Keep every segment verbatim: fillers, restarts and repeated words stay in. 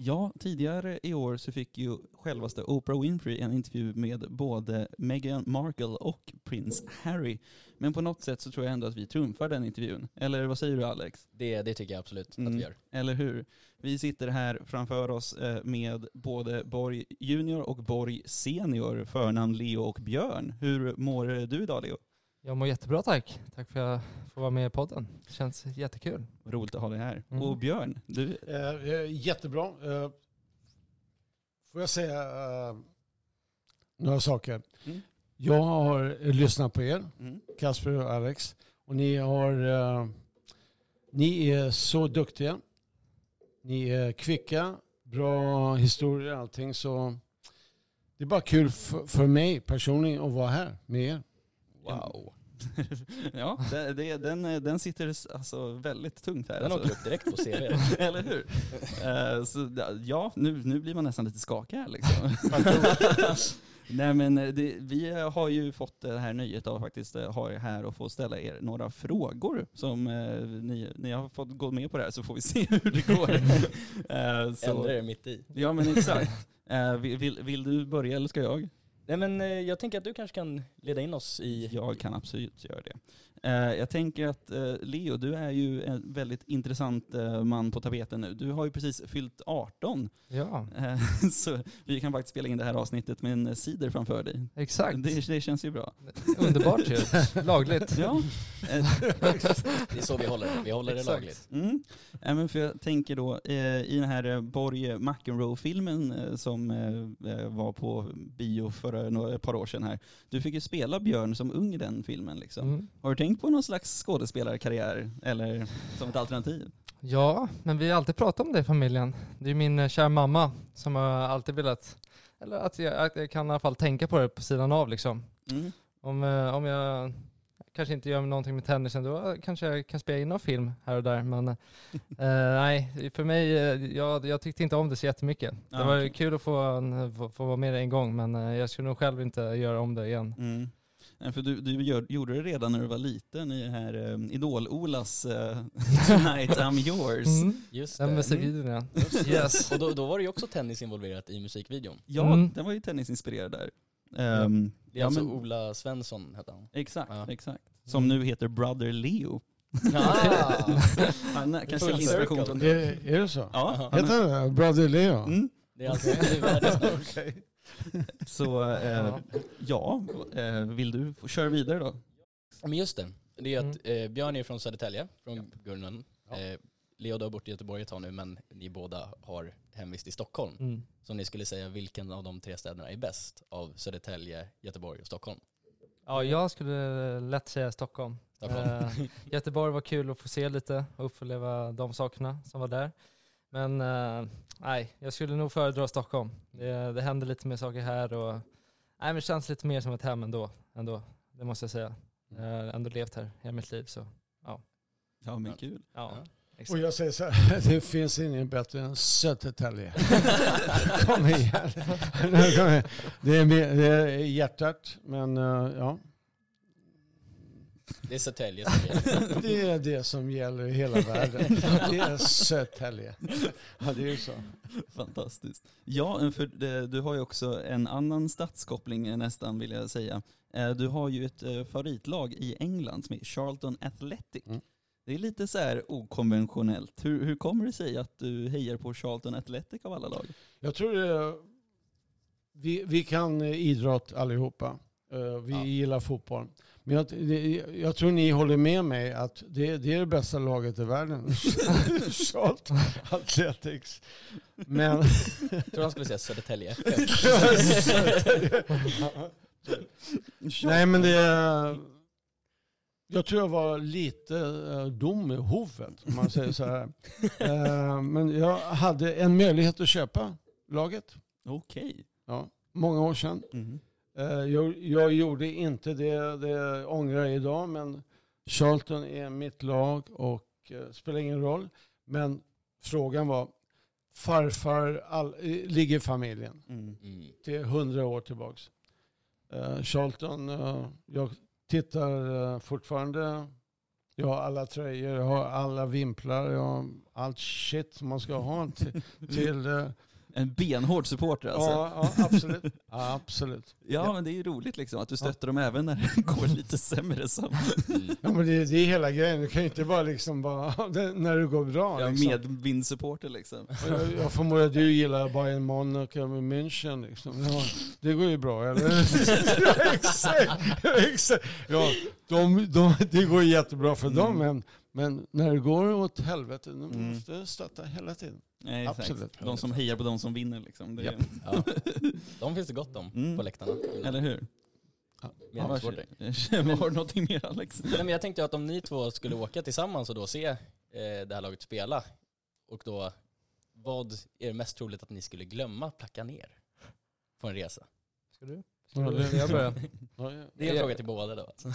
Ja, tidigare i år så fick ju självaste Oprah Winfrey en intervju med både Meghan Markle och prins Harry. Men på något sätt så tror jag ändå att vi trumfar den intervjun. Eller vad säger du, Alex? Det, det tycker jag absolut Mm, att vi gör. Eller hur? Vi sitter här framför oss eh, med både Borg Junior och Borg Senior, förnamn Leo och Björn. Hur mår du idag, Leo? Jag mår jättebra, tack. Tack för att jag får vara med i podden. Det känns jättekul. Roligt att ha dig här. Mm. Och Björn, du... Eh, jättebra. Eh, får jag säga eh, några saker? Mm. Jag har lyssnat på er, Mm. Kasper och Alex. Och ni har... Eh, ni är så duktiga. Ni är kvicka, bra historier och allting. Så det är bara kul för, för mig personligen att vara här med er. Wow. Ja, det, det, den, den sitter alltså väldigt tungt här. Den alltså. åker upp direkt på C V. Eller hur? Uh, så, ja, nu, nu blir man nästan lite skakig här liksom. Nej, men det, vi har ju fått det här nöjet av faktiskt ha er här och få ställa er några frågor som uh, ni, ni har fått gå med på det här, så får vi se hur det går. uh, så, Ändrar det mitt i. ja, men exakt. Uh, vill, vill du börja eller ska jag? Nej, men eh, jag tänker att du kanske kan leda in oss i... Jag kan absolut göra det. Uh, jag tänker att uh, Leo, du är ju en väldigt intressant uh, man på tapeten nu. Du har ju precis fyllt arton. Ja, Uh, så vi kan faktiskt spela in det här avsnittet med en cider framför dig. exakt. Det, det känns ju bra. Underbart ju. Lagligt. Ja. Uh, Det är så vi håller det. Vi håller det Exakt. lagligt. mm. uh, men för jag tänker då, uh, i den här uh, Borg McEnroe-filmen uh, som uh, var på bio för några, ett par år sedan här. Du fick ju spela Björn som ung i den filmen liksom. Mm. Har du tänkt på någon slags skådespelarkarriär eller som ett alternativ? Ja, men vi har alltid pratat om det i familjen. Det är min eh, kära mamma som har alltid velat, eller att jag, att jag kan i alla fall tänka på det på sidan av liksom. Mm. Om, eh, om jag kanske inte gör någonting med tennisen, då kanske jag kan spela in någon film här och där. Men eh, nej, för mig, eh, jag, jag tyckte inte om det så jättemycket. Ah, det var okej. kul att få, en, få, få vara med en gång, men eh, jag skulle nog själv inte göra om det igen. Mm. Nej, för du, du gör, gjorde det redan när du var liten i här um, Idol-Olas uh, Tonight I'm Yours. Mm. Just Den det. musikvideon, ja. Yes. Och då, då var det ju också tennis involverat i musikvideon. Ja, Mm. den var ju tennisinspirerad där. Um, Det är ja, alltså men, Ola Svensson, heter han. exakt, Ja. exakt. Som nu heter Brother Leo. Ah! Han är kanske Full inspiration circle. från Är, det. är det så? Ja, han är, Heter det Brother Leo? mm. Det är alltså det är världens namn. Okej. Så uh, ja, uh, vill du få köra vidare då? Men just det, det är att eh, Björn är från Södertälje, från Gunnarn. Ja. Eh, Leo har bort i Göteborg ett tag nu, men ni båda har hemvist i Stockholm. Mm. Så ni skulle säga vilken av de tre städerna är bäst av Södertälje, Göteborg och Stockholm? Ja, jag skulle lätt säga Stockholm. Stockholm. Eh, Göteborg var kul att få se lite och uppleva de sakerna som var där. Men eh, nej, jag skulle nog föredra Stockholm. Det, det händer lite mer saker här och nej, men det känns lite mer som ett hem ändå. ändå det måste jag säga. Jag har ändå levt här hela mitt liv. Så Ja, men kul. ja, Ja. exakt. Och jag säger så här, det finns ingen bättre än Södertälje. Kom igen. Nu, kom igen. Det är, mer- det är hjärtat, men uh, ja. Det är Södertälje som är. Det är det som gäller i hela världen. Det är Södertälje. Ja, det är ju så. Fantastiskt. Ja, för det, du har ju också en annan stadskoppling eh, nästan, vill jag säga. Eh, Du har ju ett eh, favoritlag i England som är Charlton Athletic. Mm. Det är lite så här okonventionellt. Hur, hur kommer det sig att du hejar på Charlton Athletic av alla lag? Jag tror det, vi, vi kan idrott allihopa. Uh, vi Ja. gillar fotboll. Men jag, det, jag tror ni håller med mig att det, det är det bästa laget i världen. Charlton Athletics. Men... Jag tror han skulle säga Södertälje. Nej, men det... Jag tror jag var lite uh, dum i huvudet, om man säger så här. Uh, men jag hade en möjlighet att köpa laget. Okej. Ja, många år sedan. Mhm. Uh, jag, jag gjorde inte det, det ångrar jag idag, men Charlton är mitt lag och uh, spelar ingen roll. Men frågan var, farfar all, ligger i familjen Mm. Mm. till hundra år tillbaks. Uh, Charlton, uh, jag tittar uh, fortfarande Jag har alla tröjor, jag har alla vimplar, jag har allt shit som man ska ha till... till uh, en benhård supporter alltså. Ja, ja absolut. Ja, absolut. Ja, ja, men det är ju roligt liksom att du stöttar ja. dem även när det går lite sämre. Som. Ja, men det, det är hela grejen. Du kan ju inte bara liksom bara, när det går bra. Ja, liksom. medvindsupporter liksom. Jag, jag förmodar att du gillar Bayern Monaco med München liksom. Ja, det går ju bra, eller? exakt, exakt. Ja, de, de, det går jättebra för mm. dem, men, men när det går åt helvete, du mm. måste stötta hela tiden. Nej, absolut. De som hejar på de som vinner liksom. Det är... ja. De finns det gott om mm. på läktarna. Eller hur? Ja. Ja, har du någonting mer, Alex? Nej, men jag tänkte att om ni två skulle åka tillsammans och då se eh, det här laget spela, och då, vad är det mest troligt att ni skulle glömma placka ner på en resa? Ska du? Ska du? Jag börjar. Det är en fråga till båda då. Alltså.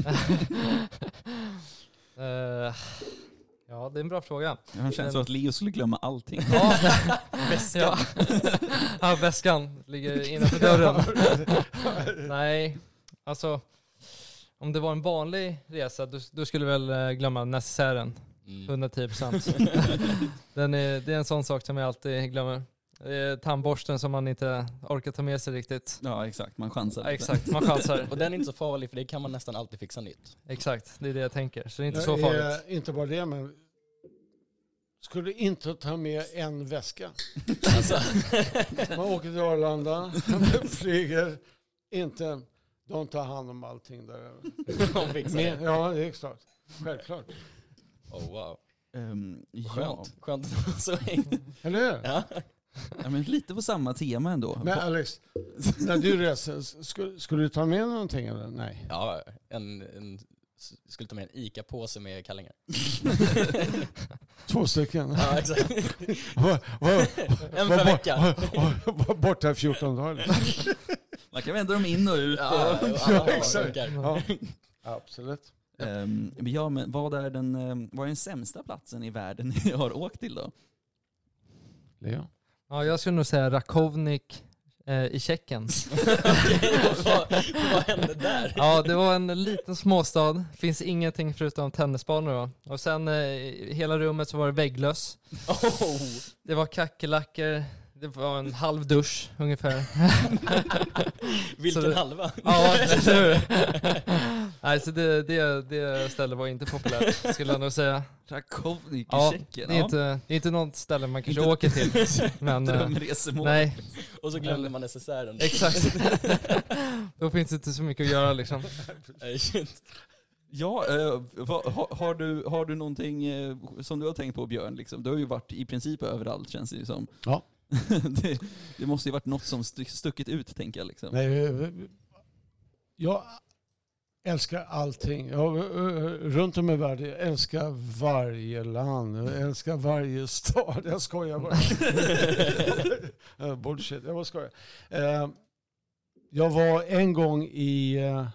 uh, ja, det är en bra fråga. Jag känner så att Leo skulle glömma allting. Ja, väskan. Ja. Ja, väskan ligger innanför dörren. Nej, alltså om det var en vanlig resa, du, du skulle väl glömma necessären. Mm. hundratio procent. Den är, det är en sån sak som jag alltid glömmer. Det är tandborsten som man inte orkar ta med sig riktigt. Ja, exakt. Man chansar. Ja, exakt, man chansar. Och den är inte så farlig, för det kan man nästan alltid fixa nytt. Exakt, det är det jag tänker. Så det är inte det så farligt. Är inte bara det, men skulle inte ta med en väska. Alltså. Man åker till Arlanda, flyger, inte, de tar hand om allting där. De fixar det. Men, ja, det är klart. Självklart. Oh, wow. Um, Skönt. Ja. Skönt. Så eller hur? Ja. Ja, men lite på samma tema ändå. Men Alex, när du reser, skulle, skulle du ta med någonting eller? Nej. Ja, en, en, skulle ta med en Ica-påse med kallingar. Två stycken? Ja, exakt. var, var, en per vecka. Var, var, var borta fjorton dagar. Man kan vända dem in och ut. Ja, och... ja, exakt. Ja, absolut. Um, ja, men vad är den, um, vad är den sämsta platsen i världen ni har åkt till då? Leo? Ja, jag skulle nog säga Rakovnik eh, i Tjeckien. vad, vad hände där? Ja, det var en liten småstad. Finns ingenting förutom tennisbanor då. Och sen eh, i hela rummet så var det vägglöss. Oh. Det var kackerlackor. Det var en halv dusch ungefär. Vilken det, halva? Ja, det Nej, så det, det, det stället var inte populärt, skulle jag nog säga. Rakovnik i ja, Tjeckien. Det är, ja. inte, det är inte något ställe man kanske inte åker till. Men, drömresemål. Nej. Och så glömde man necessären. Exakt. Då finns det inte så mycket att göra liksom. Ja, eh, va, ha, har, du, har du någonting eh, som du har tänkt på, Björn? Liksom? Du har ju varit i princip överallt, känns det ju som. Ja. det, det måste ju varit något som stuckit ut, tänker jag. Liksom. Nej, jag älskar allting. Jag, runt om i världen, jag älskar varje land. Jag älskar varje stad. Jag skojar bara. Bullshit, jag bara skojar. Jag var en gång i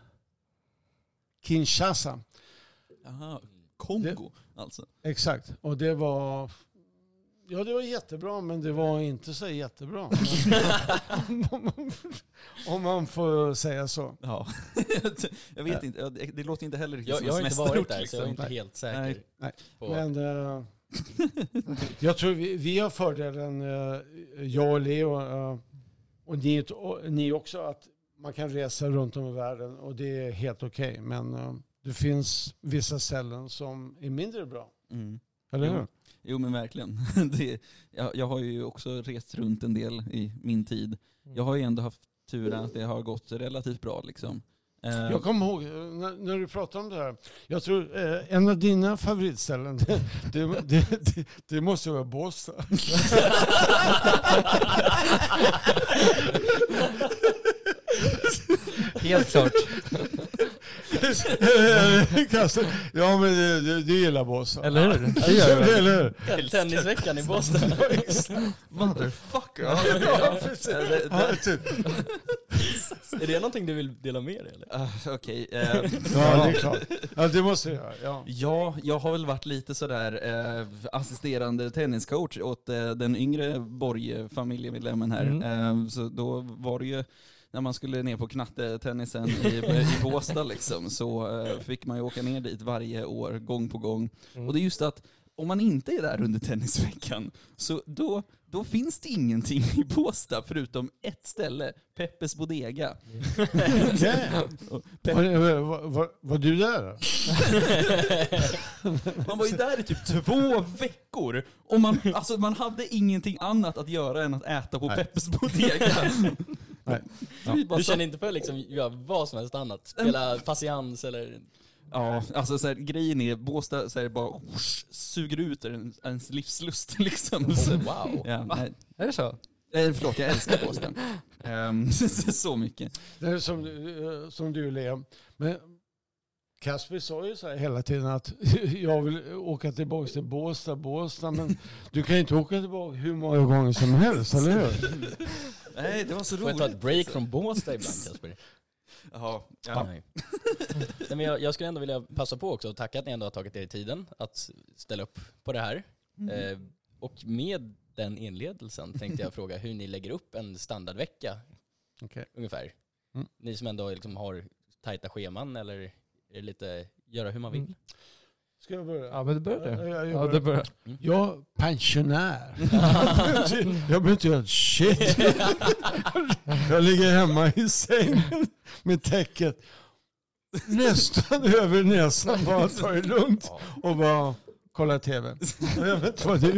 Kinshasa. Jaha, Kongo det, alltså. Exakt, och det var... Ja, det var jättebra, men det var inte så jättebra. Om man får säga så. Ja. Jag vet inte, det låter inte heller riktigt jag, som jag har inte varit där, liksom. så jag är inte Nej. helt säker. Nej. Nej. På. Men uh, jag tror vi, vi har fördelen, uh, jag och Leo, uh, och, ni, och ni också, att man kan resa runt om i världen och det är helt okej. Okay. Men uh, det finns vissa ställen som är mindre bra. Mm. Eller hur? Jo. Jo, men verkligen. Det, jag, jag har ju också rest runt en del i min tid. Jag har ju ändå haft tur att det har gått relativt bra. Liksom. Jag kommer ihåg, när, när du pratade om det här, jag tror eh, en av dina favoritställen, det, det, det, det, det måste vara Båstad. Helt klart. Ja, men du, du, du gillar Båstad. Eller hur? Det gör jag. Eller hur? Tennisveckan i Boston. Motherfucker. Ja, ja, precis. Ja, typ. Är det någonting du vill dela med dig? Eller? Uh, Okej. Okay, uh, ja, det är klart. Ja, det måste jag göra. Ja. ja, jag har väl varit lite sådär uh, assisterande tenniscoach åt uh, den yngre Borg-familjemedlemmen här. Mm. Uh, så då var det ju när man skulle ner på knattetennisen i, i Båstad liksom, så uh, fick man ju åka ner dit varje år, gång på gång. Mm. Och det är just att om man inte är där under tennisveckan, så då, då finns det ingenting i Båstad förutom ett ställe, Peppes Bodega. Pepp... var, var, var, var du där? Man var ju där i typ två veckor och man, alltså, man hade ingenting annat att göra än att äta på Nej. Peppes Bodega. Nej. Ja. Du känner inte för liksom göra vad som helst annat? Spela patiens eller... Ja, alltså så här, grejen är Båstad så här, bara whoosh, suger ut ens, ens livslust liksom. Oh, wow. Ja, nej. Är det så? Eh, förlåt, jag älskar Båstad. um, så mycket. Det är som, som du, Lea. Men Kasper sa ju så här hela tiden att jag vill åka tillbaka till Båstad, Båstad, men du kan inte åka tillbaka hur många gånger som helst, eller hur? Nej, det var så roligt. Får jag ta ett break från Båstad ibland, Kasper? Jaha, ja. Nej. Nej, men jag, jag skulle ändå vilja passa på också och tacka att ni ändå har tagit er i tiden att ställa upp på det här. Mm. Eh, och med den inledelsen tänkte jag fråga hur ni lägger upp en standardvecka okay. ungefär. Mm. Ni som ändå liksom har tajta scheman eller är det lite göra hur man vill? Mm. Ska jag börja? Ja, men det börjar jag, jag, jag ja, det börjar. Mm. Jag är pensionär. jag behöver inte göra shit. Jag ligger hemma i sängen med täcket nästan över näsan. Bara ta det lugnt och bara kolla tv. Jag vet inte vad du...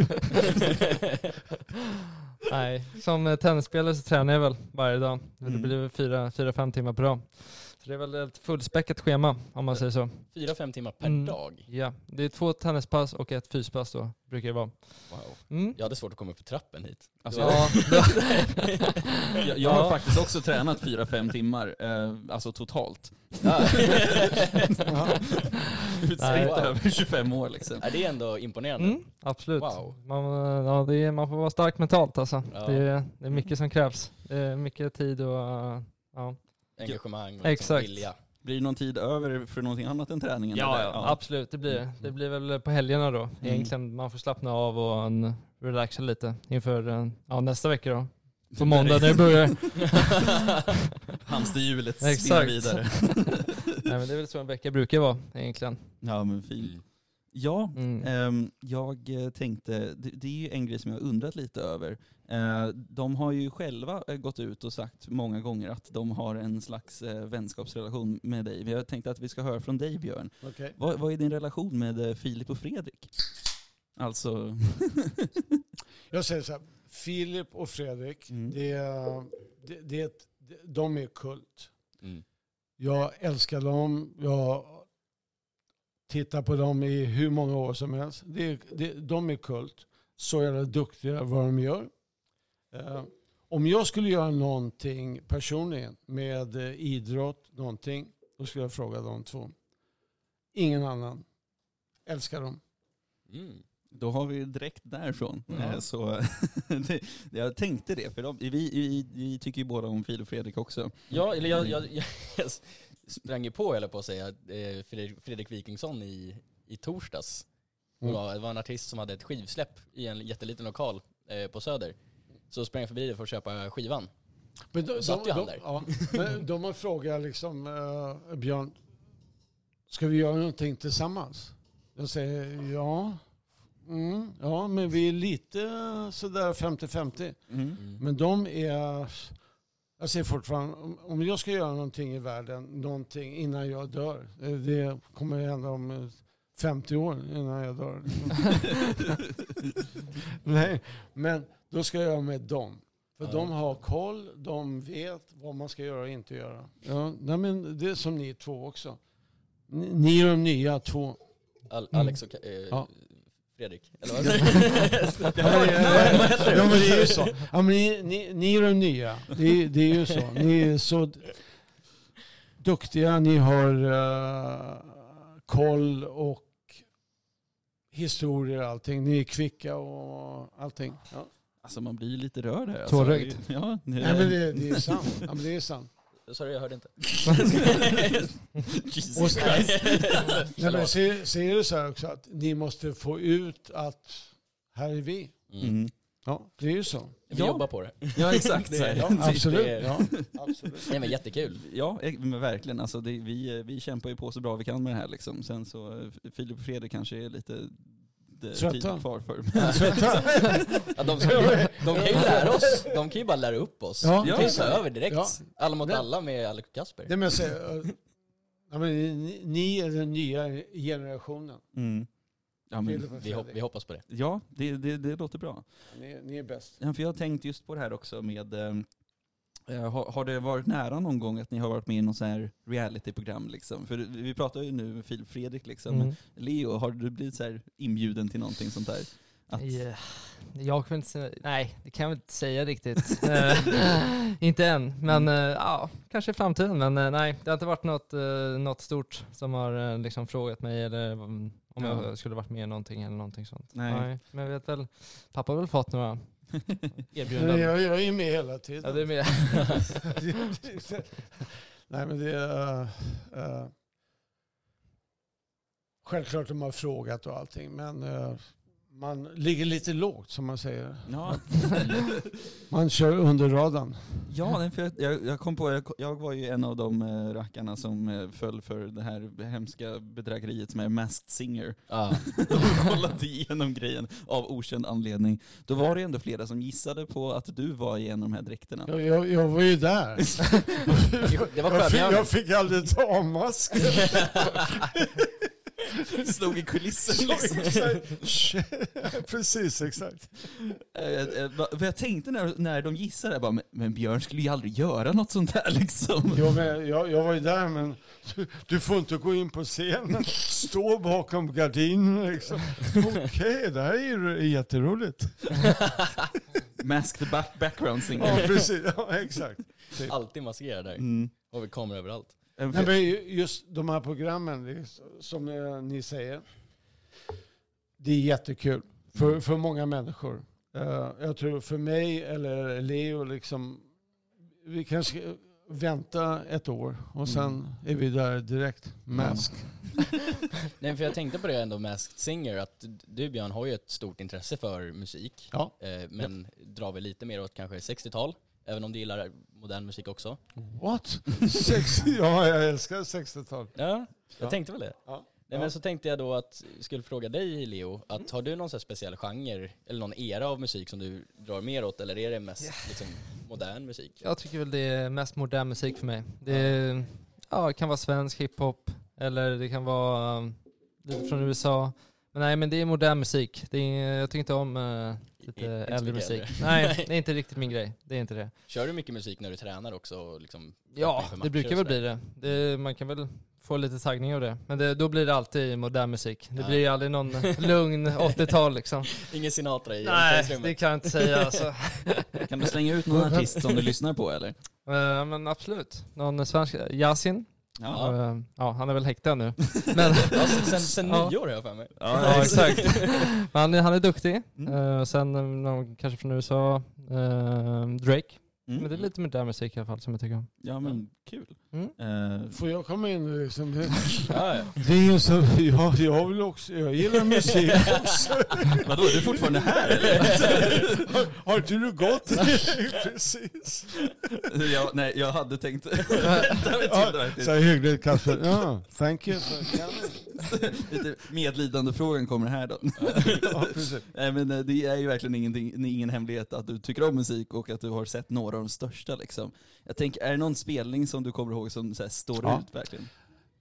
Nej, som tennisspelare så tränar jag väl varje dag. Det blir väl fyra, fyra, fem timmar per dag. Så det är väl ett fullspäckat schema om man säger så. Fyra, fem timmar per mm. dag? Ja, det är två tennispass och ett fyspass då, brukar det vara. Wow. Mm. Jag hade svårt att komma upp för trappen hit. Alltså, ja. jag, jag har ja. faktiskt också tränat fyra, fem timmar, eh, alltså totalt. Utspritt över tjugofem år liksom. Är det ändå imponerande? Mm, absolut. Wow. Man, ja, det är, man får vara stark mentalt alltså. Ja. Det, är, det är mycket som krävs. Det är mycket tid och ja. engagemang och Exakt. vilja. Blir det någon tid över för någonting annat än träningen? Ja, ja, absolut. Det blir, det blir väl på helgerna då. Egentligen mm. man får slappna av och en, relaxa lite inför ja, nästa vecka då. På måndag när det börjar. Hamsterhjulet spinner vidare. Nej, men det är väl så en vecka brukar vara egentligen. Ja, men fint. Mm. Ja, mm. eh, jag tänkte, det, det är ju en grej som jag har undrat lite över. Eh, de har ju själva gått ut och sagt många gånger att de har en slags eh, vänskapsrelation med dig. Jag tänkte att vi ska höra från dig, Björn. Okay. Vad, vad är din relation med eh, Filip och Fredrik? Alltså... jag säger så här, Filip och Fredrik, mm. det, det, det, de är kult. Mm. Jag älskar dem, jag tittar på dem i hur många år som helst. Det, det, de är kult, så är det duktiga vad de gör. Uh, om jag skulle göra någonting personligen med uh, idrott, någonting, då skulle jag fråga de två. Ingen annan. Älskar dem. Mm. Då har vi direkt därifrån. Mm. Så det, jag tänkte det, för de, vi, vi, vi tycker ju båda om Filip och Fredrik också. Ja, eller jag, jag, jag, jag sprang ju på, eller på att säga, eh, Fredrik, Fredrik Wikingsson i, i torsdags. Mm. Det, var, det var en artist som hade ett skivsläpp i en jätteliten lokal eh, på Söder. Så sprang jag förbi det för att köpa skivan. Men de, satt de, ju han de, där. Ja, men de har frågat liksom, uh, Björn, ska vi göra någonting tillsammans? Jag säger ja. Mm, ja, men vi är lite sådär femtio femtio. Mm. Mm. Men de är... Jag säger fortfarande, om jag ska göra någonting i världen, någonting innan jag dör, det kommer hända om femtio år innan jag dör. Nej, men då ska jag göra med dem. För ja. De har koll, de vet vad man ska göra och inte göra. Ja, nej, men det är som ni två också. Ni, ni är de nya två. Al- Alex och eh, ja. Fredrik, eller vad? Ja, men det är ju så. Ja, men ni, ni, ni är de nya. Det, det är ju så. Ni är så duktiga. Ni har uh, koll och historier och allting. Ni är kvicka och allting. Ja. Alltså man blir lite rörd här. Tårögd. Alltså, ja, det, Nej, men det, det är sant. Ja, men det är sant. Sorry, jag hörde inte. Jesus Christ. Nej, men ser, ser du så här också att ni måste få ut att här är vi. Mm. Ja, det är ju så. Vi Ja. jobbar på det. Ja, exakt. Det är- ja, Absolut. det är- Ja, absolut. Nej, men jättekul. Ja, eh, men verkligen. Alltså det, vi, vi kämpar ju på så bra vi kan med det här. Liksom. Sen så, eh, Filip och Fredrik kanske är lite det, Trötta. tid kvar för. Tvätta. Ja, de, ska, de kan ju lära oss, de kan ju bara lära upp oss. Ja. De kan ju Ja. ta över direkt. Ja. Alla mot Det- alla med Alex Kasper. Det med sig, ja, men ni, ni är den nya generationen. Mm. Ja, men, Filip och Vi, hop, Fredrik. vi hoppas på det. ja det, det, det låter bra. Ni, ni är bäst. Ja, för jag har tänkt just på det här också med, eh, har, har det varit nära någon gång att ni har varit med i någon sån här reality-program liksom? För vi pratar ju nu med Filip Fredrik liksom, Mm. men Leo, har du blivit så här inbjuden till någonting sånt där? Att, Ja, jag kan inte säga, nej det kan jag väl inte säga riktigt. Eh, inte än, men eh, ja, kanske i framtiden. Men eh, nej, det har inte varit något, uh, något stort som har uh, liksom frågat mig eller um, om Ja. jag skulle varit med i någonting eller någonting sånt. Nej. Men jag vet väl, pappa har väl fått några Men erbjudanden. jag, jag är med hela tiden. Ja, det är med. Nej, men det är... Uh, uh, självklart de har frågat och allting, men uh, man ligger lite lågt som man säger. ja, Man kör under radarn. ja nej, för jag, jag, jag kom på, jag, jag var ju en av de eh, rackarna som eh, föll för det här hemska bedrägeriet som är Masked Singer. Ja. Och kollade igenom grejen av okänd anledning. Då var det ändå flera som gissade på att du var igenom de här dräkterna. Jag, jag, jag var ju där. Det var Jag fick, skönt. jag fick aldrig ta masken. Slog i kulissen liksom. Precis, exakt. Eh, eh, va- För jag tänkte när, när de gissade, jag bara, men, men Björn skulle ju aldrig göra något sånt där liksom. Jo, men jag, jag var ju där, men du, du får inte gå in på scenen. Stå bakom gardinen liksom. Okej, okay, det här är ju jätteroligt. Masked back background singer. Ja, precis. Ja, exakt. Alltid maskerad där. Mm. Och vi kommer överallt. Eh, Nej, men just de här programmen, det är som eh, ni säger, det är jättekul för, för många människor. Eh, jag tror för mig eller Leo, liksom, vi kanske ska vänta ett år och sen är vi där direkt. Mask. Nej, för jag tänkte på det ändå, Masked Singer, att du Björn har ju ett stort intresse för musik. Ja. Eh, men drar väl lite mer åt kanske sextiotal, även om du gillar modern musik också. What? Sex, ja, jag älskar sextiotal. Ja, jag Ja. tänkte väl det. Ja. Nej, men så tänkte jag då att jag skulle fråga dig Leo, att har du någon så här speciell genre eller någon era av musik som du drar mer åt, eller är det mest liksom, modern musik? Jag tycker väl det är mest modern musik för mig. Det, är, ja, det kan vara svensk hiphop eller det kan vara um, lite från U S A. Men nej, men det är modern musik. Det är, jag tycker inte om uh, lite I- inte så äldre mycket musik. äldre. Nej, det är inte riktigt min grej. Det är inte det. Kör du mycket musik när du tränar också? Och liksom Ja, för det matcher brukar och väl sådär? bli det. det. Man kan väl få lite taggning av det. Men det, då blir det alltid modern musik. Det Ja. blir aldrig någon lugn åttiotal liksom. Ingen Sinatra i Nej, omklädningsrummet. det kan jag inte säga alltså. Kan du slänga ut någon artist som du lyssnar på eller? Uh, men absolut. Någon svensk, Yasin. Ja, Ja, uh, ja han är väl häktad nu. Men, Ja, sen sen Ja. nyår har jag för mig. ja, exakt. Men han, är- han är duktig. Mm. Uh, sen uh, någon, kanske från U S A, uh, Drake. Mm. Men det är lite modern musik i alla fall som jag tycker om. Ja men kul. Mm. Eh, Får jag komma in liksom? Det, Ja, ja. det är ju så, ja, jag vill också, jag gillar musik också. vadå, är du fortfarande här eller? Har, har inte du gått? Precis. jag, nej, jag hade tänkt vänta mig till det Ja, faktiskt. så här hyggligt Kasper. Ja, thank you. Lite medlidande frågan kommer här då. Ja, precis. Nej men eh, det är ju verkligen ingenting, ingen hemlighet att du tycker om musik och att du har sett några av de största liksom. Jag tänker, är det någon spelning som du kommer ihåg som så här, står Ja. ut verkligen?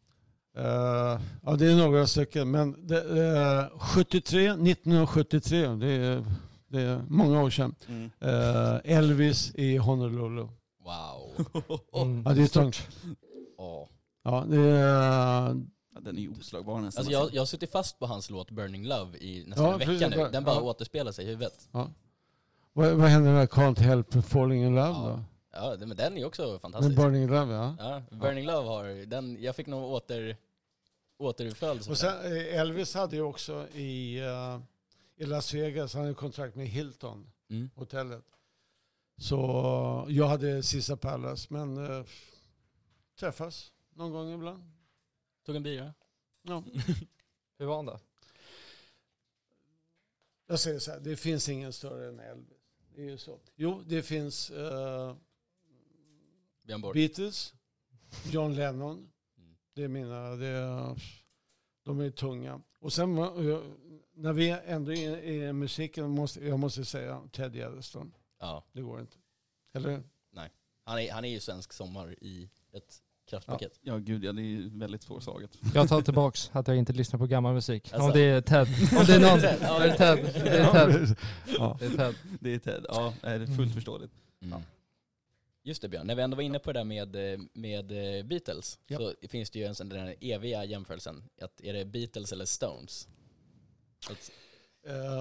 Uh, ja, det är några stycken, men det, uh, sjuttiotre, nittonhundrasjuttiotre, det är, det är många år sedan. Mm. Uh, Elvis i Honolulu. Wow. Mm. Ja, det är tungt. Ja. Ja, det är, uh, Ja, den är ju oslagbar nästan. Alltså jag, jag har suttit fast på hans låt Burning Love i nästan Ja, en vecka precis, nu. bara- Den bara ja. återspelar sig i huvudet. vad, vad händer med Can't Help Falling In Love Ja. då? Ja, det- men den är ju också Men fantastisk. Burning Love, ja. Ja, Burning Love har den, jag fick nog åter, återföljelse. Och sen, eh, Elvis hade ju också i, uh, i Las Vegas, han hade kontrakt med Hilton, Mm. hotellet. Så jag hade Caesar Palace, men uh, träffas någon gång ibland. Tog en bira. Ja. Hur var han då? Jag säger så här, det finns ingen större än Elvis. Det är ju så. Jo, det finns uh, Björn Borg. Beatles, John Lennon. Det är mina, det är, de är tunga. Och sen när vi ändå är i musiken, måste, jag måste säga Ted Gärdestad. Ja. Det går inte. Eller? Nej. Han är, han är ju svensk sommar i ett kraftpaket. Ja, gud ja, det är väldigt svårslaget. Jag tar tillbaks att jag inte lyssnar på gammal musik. Alltså. Om det är Ted. Om det är någon. Ja, det är Ted. Det är Ted. Ja. Det är Ted. Det är Ted, ja, det är fullt förståeligt. Mm. Just det Björn, när vi ändå var inne på det där med, med Beatles, ja. så finns det ju en sån där eviga jämförelsen. Att är det Beatles eller Stones? Att... Uh,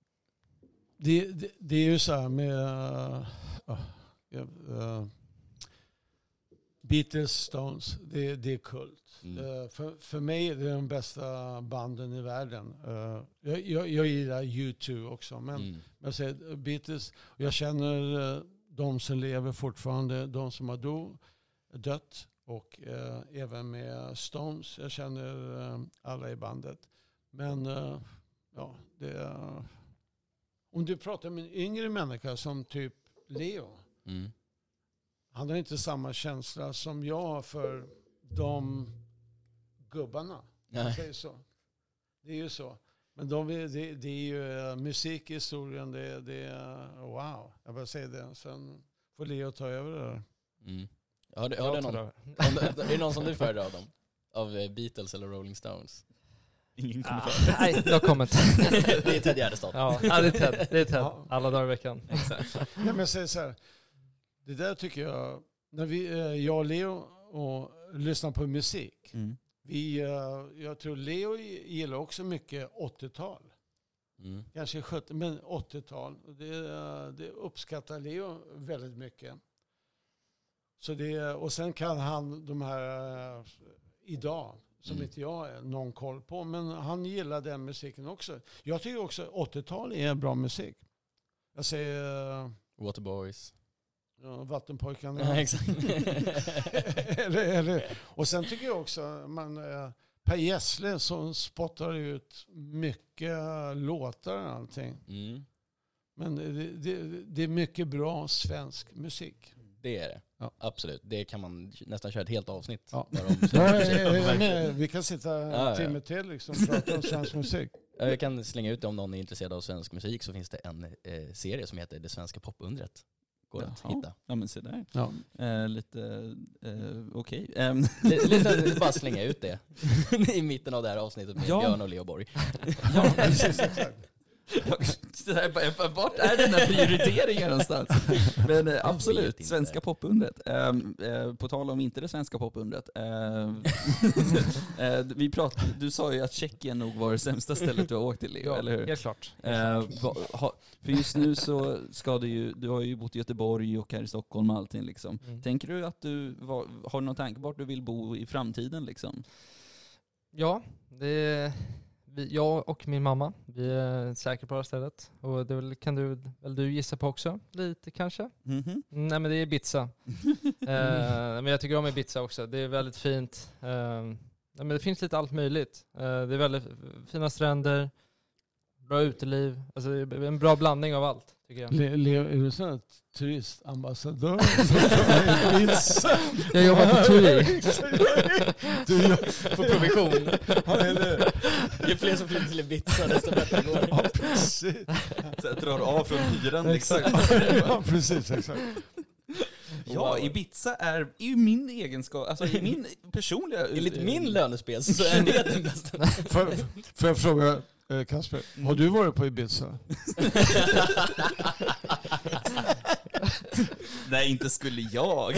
det, det, det är ju så här med uh, uh, Beatles, Stones, det, det är kult. Mm. Uh, för, för mig är det de bästa banden i världen. Uh, jag, jag, jag gillar U två också, men mm. jag säger Beatles, jag känner uh, de som lever fortfarande, de som har do, dött, och uh, även med Stones, jag känner uh, alla i bandet. Men uh, ja, det är, om du pratar med en yngre människa som typ Leo, mm. han har inte samma känsla som jag har för de gubbarna. Det är så. Det är ju så. Men de, det, det är ju musikhistorien, det, det är wow. Jag bara säger det. Sen får Leo ta över det där. Mm. Har det, har det någon, är det någon som du föredrar av dem? Av Beatles eller Rolling Stones? Ingen kommentar. Ah, nej, jag kommer inte. Det är Ted Gärdestad. Ja, det är Ted. Det är Ted. Alla dagar i veckan. Exakt. Nej, men jag säger så här. Det där tycker jag, när vi, jag och Leo och lyssnar på musik. Mm. Vi, jag tror Leo gillar också mycket åttiotal. Mm. Kanske sjuttio, men åttiotal. Det, det uppskattar Leo väldigt mycket. Så det, och sen kan han de här idag, som mm. inte jag har någon koll på, men han gillar den musiken också. Jag tycker också åttiotal är bra musik. Jag säger Waterboys. Ja, vattenpojkarna. Ja, exakt. eller, eller, och sen tycker jag också man, eh, Per Gessle som spottar ut mycket låtar och allting. Mm. Men det, det, det är mycket bra svensk musik. Det är det. Ja. Absolut. Det kan man nästan köra ett helt avsnitt. Ja. Om ja, ja, ja, vi kan sitta en ja, timme till liksom, och prata om svensk musik. Jag kan slänga ut det om någon är intresserad av svensk musik, så finns det en eh, serie som heter Det svenska popundret. Går att Jaha. hitta. Ja, men se där. Ja. Eh, lite eh, okej. Okay. Um. lite, lite bara slänga ut det i mitten av det här avsnittet med ja. Björn och Leo Borg. Ja, precis. Vart är den här prioriteringen någonstans? Men eh, absolut, svenska popundret. Eh, eh, på tal om inte det svenska popundret. Eh, eh, vi prat, du sa ju att Tjeckien nog var det sämsta stället du har åkt till, Leo, ja, eller hur? Helt klart. Eh, va, ha, för just nu så ska du ju, du har ju bott i Göteborg och här i Stockholm och allting liksom. Mm. Tänker du att du var, har någon tanke på att du vill bo i framtiden liksom? Ja, det vi, jag och min mamma, vi är säkra på det här stället. Och det kan du, väl du gissa på också? Lite kanske? Mm-hmm. Nej, men det är Ibiza. eh, men jag tycker om Ibiza också. Det är väldigt fint. Eh, men det finns lite allt möjligt. Eh, det är väldigt fina stränder, bra uteliv. Alltså det är en bra blandning av allt, tycker jag. Le, Le, är du sån här turistambassadör? Jag jobbar på Turi. Du på provision. Ja, eller? Det är fler som flyttar till Ibiza desto bättre går det. Ja, precis. Så jag drar av från hyran. Exakt. Ja, precis, exakt. Ja, Ibiza är i min egenskap, alltså i min personliga... Enligt min lönespec så är det den bästa. Får, får jag fråga, Kasper, har du varit på Ibiza? Nej, inte skulle jag.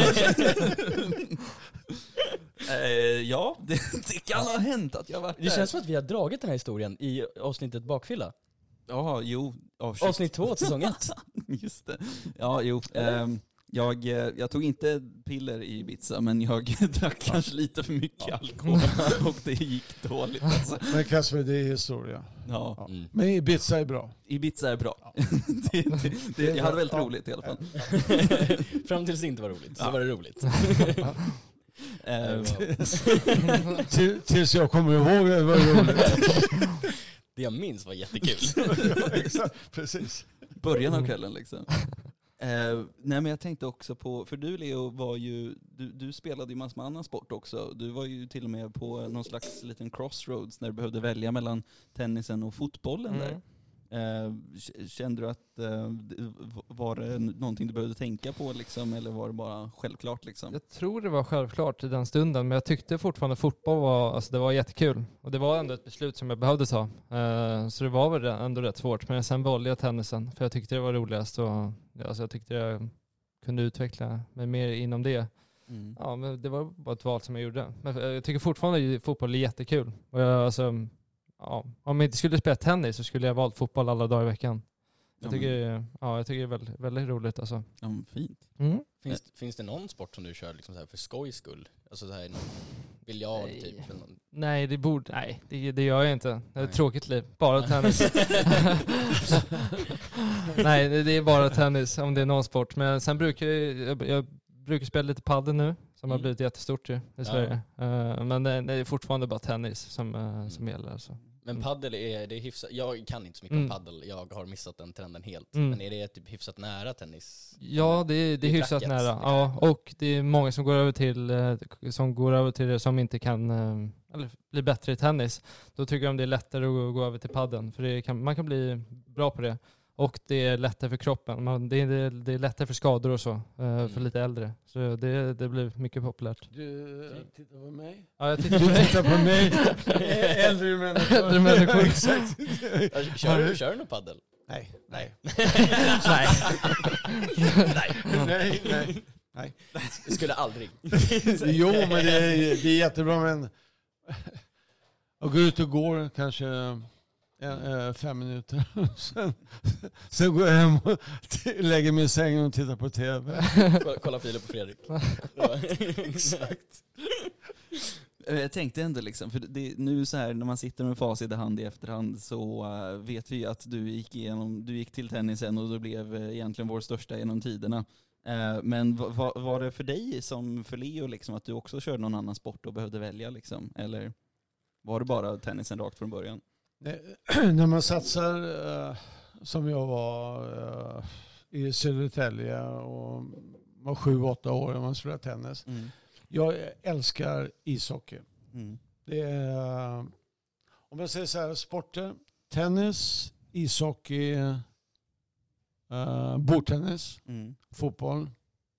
eh, ja, det, det kan ha hänt att jag varit där. Det känns som att vi har dragit den här historien i avsnittet Bakfylla. Ja, jo. Oh, Avsnitt två, säsong ett. Just det. Ja, jo. Um, jag, jag tog inte piller i Ibiza, men jag drack ja. kanske lite för mycket ja. alkohol och det gick dåligt. Alltså. Men Kasper, det är historia. Ja. Ja. Mm. Men Ibiza är bra. Ibiza är bra. Ja. det, det, det, jag hade väldigt ja. roligt i alla fall. Fram tills det inte var roligt, så ja. var det roligt. Ja. Uh, Till, tills jag kommer ihåg det var roligt. Det jag minns var jättekul. Ja, exakt, precis. Början av kvällen liksom. Eh, nej men jag tänkte också på, för du Leo var ju, du, du spelade ju massor med annan sport också. Du var ju till och med på någon slags liten crossroads när du behövde välja mellan tennisen och fotbollen Mm. där. Eh, kände du att eh, var det någonting du behövde tänka på liksom, eller var det bara självklart liksom? Jag tror det var självklart i den stunden, men jag tyckte fortfarande fotboll var, alltså det var jättekul. Och det var ändå ett beslut som jag behövde ta. Uh, så det var väl ändå rätt svårt. Men sen valde jag tennisen, för jag tyckte det var roligast. Och, alltså jag tyckte jag kunde utveckla mig mer inom det. Mm. Ja, men det var bara ett val som jag gjorde. Men jag tycker fortfarande att fotboll är jättekul. Och jag, alltså, ja, om jag inte skulle spela tennis så skulle jag valt fotboll alla dagar i veckan. Jag tycker, ja, jag tycker det är väldigt, väldigt roligt alltså. Ja, fint. Mm. Finns, finns det någon sport som du kör liksom så här för skojs skull? Alltså så här biljard Nej. typ? Eller någon... Nej, det borde, nej, det, det gör jag inte. Det är ett Nej. tråkigt liv. Bara tennis. Nej, det, det är bara tennis om det är någon sport. Men sen brukar jag, jag, jag brukar spela lite padel nu, som Mm. har blivit jättestort ju, i Ja. Sverige. Uh, men det, det är fortfarande bara tennis som, uh, som gäller. Alltså. Men paddel är, det är hyfsat, jag kan inte så mycket Mm. om paddel, jag har missat den trenden helt. Mm. Men är det typ hyfsat nära tennis? Ja, det, är- det är Det är hyfsat rackets, nära. liksom. Ja, och det är många som går över till eh, som går över till det som inte kan eh, eller bli bättre i tennis. Då tycker de det är lättare att gå, gå över till padden, för det kan, man kan bli bra på det. Och det är lättare för kroppen. Man, det, är, det är lättare för skador och så, eh, Mm. för lite äldre. Så det, det blir mycket populärt. Du tittar på mig. Ja, jag tittar Du på dig. tittar på mig. Äldre människor. Äldre människor. Exakt. Ja, Kör du, kör du någon paddel? Nej, nej. Nej. Nej, nej. Nej. Det skulle aldrig. Jo, men det är, det är jättebra. Men jag går ut och går kanske eh, fem minuter. Sen, sen går jag hem och t- lägger mig i sängen och tittar på tv. Kolla, kolla Filip och Fredrik. Exakt. Eh, Jag tänkte ändå liksom, för det, nu så här när man sitter med facit i hand i efterhand så uh, vet vi ju att du gick, igenom, du gick till tennisen och du blev uh, egentligen vår största genom tiderna. Uh, men va, va, var det för dig som för Leo liksom, att du också körde någon annan sport och behövde välja liksom? Eller var det bara tennisen rakt från början? Det, när man satsar eh, som jag var eh, i Södertälje och var sju, åtta år när man spelade tennis. Mm. Jag älskar ishockey. Mm. Det är, om jag säger så här, sporter, tennis, ishockey, uh, bordtennis, Mm. fotboll.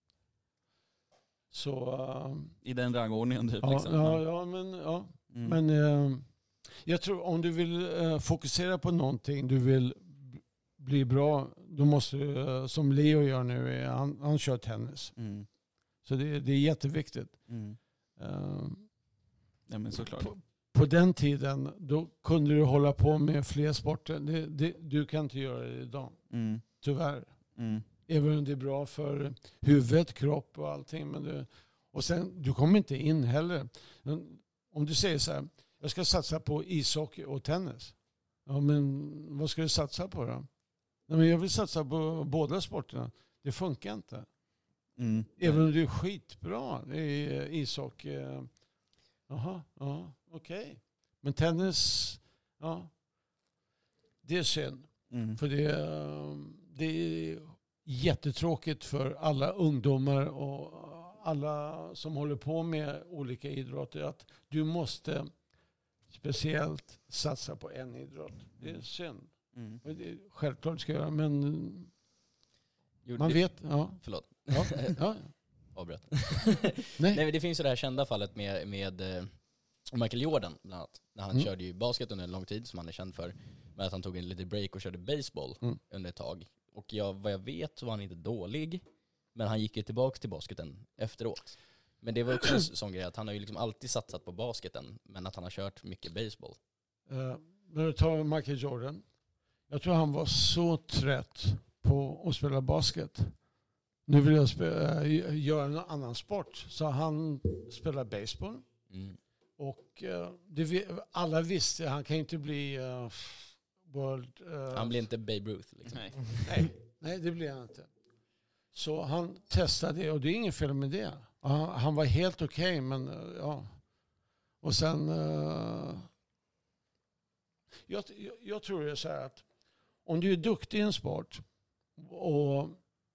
Så, uh, I den rangordningen typ ja, liksom? ja, ja, men, ja. Mm. men uh, jag tror om du vill uh, fokusera på någonting, du vill bli bra, då måste du, uh, som Leo gör nu, han, han kör tennis. Mm. Så det, det är jätteviktigt. Mm. Uh, Ja men såklart. På, på den tiden då kunde du hålla på med fler sporter. Det, det, du kan inte göra det idag, Mm. tyvärr. Mm. Även om det är bra för huvudet, kropp och allting. Men du, och sen, du kommer inte in heller. Men om du säger så här, jag ska satsa på ishockey och tennis. Ja, men vad ska du satsa på då? Nej, men jag vill satsa på båda sporterna. Det funkar inte. Mm. Även om du är skitbra i ishockey. Jaha, ja, okej. Okay. Men tennis, ja, det är synd. Mm. För det, det är jättetråkigt för alla ungdomar och alla som håller på med olika idrotter att du måste speciellt satsa på en idrott. Det är synd. Mm. Och det är självklart ska jag göra, men Gjorde man du- vet. Ja, Förlåt, ja, ja. avbröt. Nej. Nej, men det finns ju det här kända fallet med, med eh, Michael Jordan bland annat. När han Mm. körde ju basket under en lång tid, som han är känd för. Men att han tog en liten break och körde baseball Mm. under ett tag. Och jag, vad jag vet så var han inte dålig. Men han gick ju tillbaka till basketen efteråt. Men det var också en sån grej att han har ju liksom alltid satsat på basketen. Men att han har kört mycket baseball. Uh, när du tar Michael Jordan. Jag tror han var så trött på att spela basket. Nu vill jag spela, uh, göra en annan sport. Så han spelar baseball. Mm. Och uh, det, vi- alla visste han kan inte bli uh, world... Uh, Han blir inte Babe Ruth liksom. Nej. nej, nej, det blir han inte. Så han testade det och det är ingen fel med det. Han, han var helt okej, okay, men uh, ja. Och sen... Uh, jag, jag, jag tror det är så här att om du är duktig i en sport och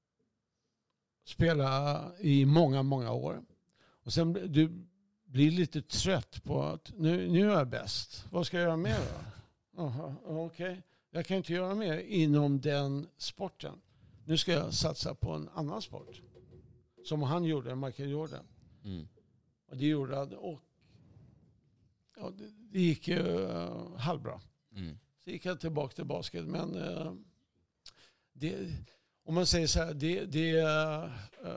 spela i många, många år. Och sen du blir lite trött på att nu, nu är jag bäst. Vad ska jag göra mer då? Aha, okej. Okay. Jag kan inte göra mer inom den sporten. Nu ska jag satsa på en annan sport. Som han gjorde, Michael Jordan. Mm. Och det gjorde han. Och ja, det, det gick uh, halvbra. Mm. Så gick jag tillbaka till basket. Men uh, det, om man säger så här, det, det uh,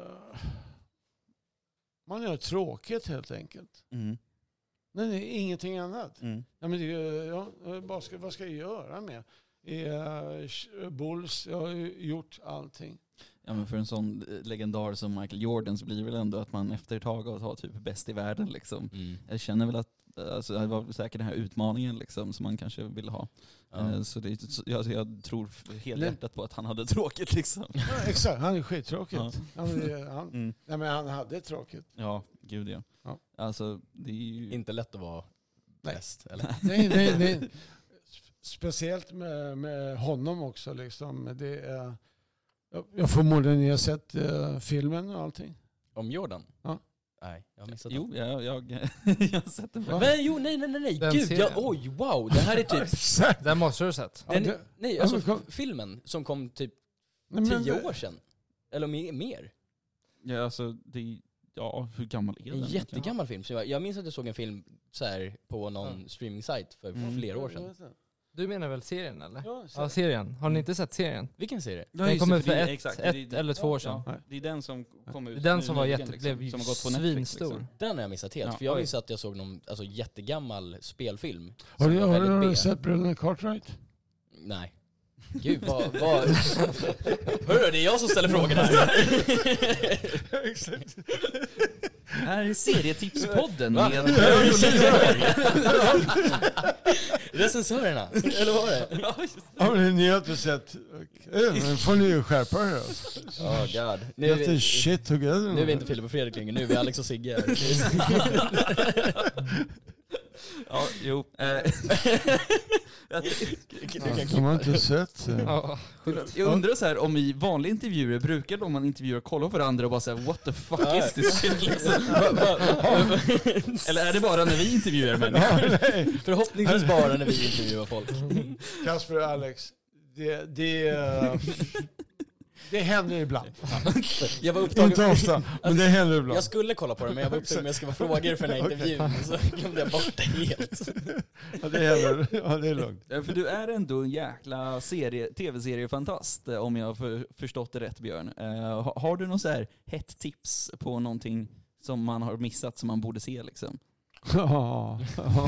man är tråkigt helt enkelt. Mm. Nej, nej, ingenting annat. Mm. Ja, men det, ja, basket, vad ska jag göra med? I uh, Bulls, jag har gjort allting. Ja, men för en sån legendar som Michael Jordan så blir det väl ändå att man efter ett tag att ha typ bäst i världen liksom. Mm. Jag känner väl att alltså, det var säkert den här utmaningen liksom som man kanske ville ha. Ja. Uh, så det, så, jag, jag tror helt hjärtat på att han hade tråkigt liksom. Ja, exakt, han är skittråkigt. Ja. Han, han, mm. nej, men han hade tråkigt. Ja, gud ja. ja. Alltså, det är ju... Inte lätt att vara nej. bäst, eller? Nej, nej, nej. Speciellt med, med honom också liksom. Det är... Jag förmodligen ni har sett uh, filmen och allting. Om Jordan? Ja. Nej, jag har missat jo, den. Jo, jag, jag, jag har sett den. Men jo, nej, nej, nej, nej. Den Gud, jag, oj, wow. Det här är typ... Exakt. Den måste du ha sett. Den, ja, det, nej, alltså kom, filmen som kom typ nej, tio men, år sedan. Eller mer. mer. Ja, alltså, det, ja, hur gammal är den? En jättegammal film. Så jag, jag minns att jag såg en film så här på någon ja. streaming-sajt för mm. flera år sedan. Du menar väl serien eller? Ja, serien. Ja, serien. Har ni inte sett serien? Vilken serie? Den kom ut för ett, exakt, ett det, det, eller två ja, år sedan. Ja, det är den som kom ut. Den som var nyligen, jätte, liksom, blev som har gått på Netflix, svinstor. liksom. Den har jag missat helt. Ja, för jag minns att jag såg någon alltså, jättegammal spelfilm. Har du, har du sett Bröderna Cartwright? Nej. Gud, vad... vad... Hörru, det är jag som ställer frågor här. Exakt. Här är serietipspodden med recensörerna. Eller vad var det? Ja, men ni har inte sett. Okay. Nu får ni ju skärpa er. Oh god. Nu är vi, shit together. Nu är vi inte Filip och Fredrik längre. Nu är vi Alex och Sigge. Ja, jo. Jag har inte sett. Ja. Jag undrar så här, om i vanliga intervjuer brukar de man intervjuar kolla på varandra och bara säga what the fuck is this shit liksom? Eller är det bara när vi intervjuar människor? Förhoppningsvis bara när vi intervjuar folk. Kasper och Alex, det, det, det händer ibland. Jag var upptagen. Inte ofta, men det händer ibland. Jag skulle kolla på det, men jag var upptagen med att skriva frågor för den här intervjun. Så glömde jag bort det helt. Ja, det händer. Ja, det är lugnt. Ja, för du är ändå en jäkla serie, tv-seriefantast, om jag har för, förstått det rätt, Björn. Uh, har, har du något så här hett tips på någonting som man har missat som man borde se liksom? Ja.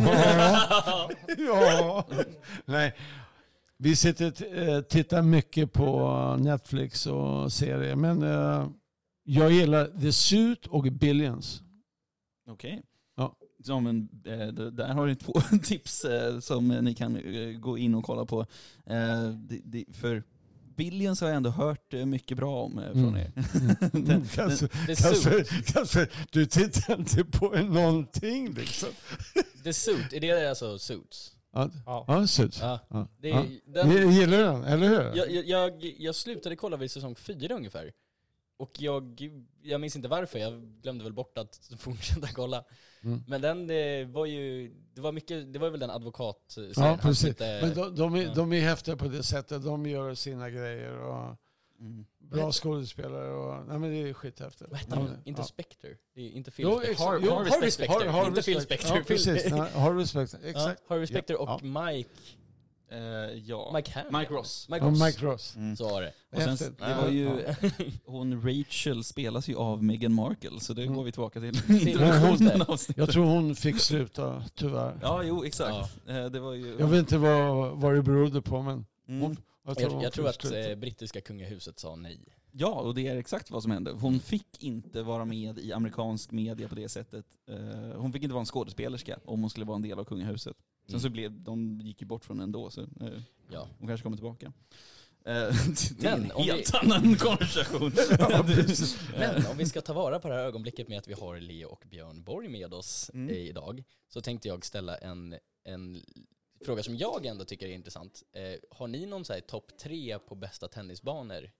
Ja. Ja. Nej. Vi sitter och tittar mycket på Netflix och serier. Men uh, jag gillar The Suit och Billions. Okej. Okay. Ja. Ja, men, äh, där har ni två tips äh, som ni kan äh, gå in och kolla på. Äh, det, det, för Billions har jag ändå hört mycket bra om äh, från er. Mm. den, kanske, den, kanske, kanske, du tittar inte på någonting liksom. The Suit, är det alltså Suits? Ja, ja. ja Suits. Ja. Ja. Det ja. Den, jag gillar den, eller hur? Jag, jag, jag, jag slutade kolla vid säsong fyra ungefär. Och jag, jag minns inte varför, jag glömde väl bort att fortsätta kolla. Mm. Men den det var ju, det var mycket, det var väl den advokat. Ja, precis. Inte, men de, de, är, ja. de är häftiga på det sättet, de gör sina grejer och mm. bra skådespelare och, nej men det är skithäftigt. Vad heter han? Inte ja. Spectre, det är inte Phil jo, Spectre. Har, jo, Harvey, Harvey Spectre, Har, inte Phil Spectre. Ja, precis. Harvey Spectre, exakt. Ja, Harvey Spectre ja. och Mike... Uh, ja. Mike Ham. Mike Ross. Mike Ross. Ja, Mike Ross. Mm. Så var det. Och sen, det var ju, hon Rachel spelas ju av Meghan Markle, så det mm. går vi tillbaka till. hon, jag tror hon fick sluta, tyvärr. Ja, jo, exakt. Ja. Det var ju, jag vet inte vad, vad det berodde på, men mm. hon, jag tror, jag, jag tror att eh, brittiska kungahuset sa nej. Ja, och det är exakt vad som hände. Hon fick inte vara med i amerikansk media på det sättet. Uh, hon fick inte vara en skådespelerska om hon skulle vara en del av kungahuset. Sen mm. så blev, de gick ju bort från ändå, så uh, ja. Hon kanske kommer tillbaka. Uh, det är en helt vi... annan konversation. Ja, men om vi ska ta vara på det här ögonblicket med att vi har Leo och Björn Borg med oss mm. idag, så tänkte jag ställa en, en fråga som jag ändå tycker är intressant. Eh, har ni någon så här topp tre på bästa tennisbanor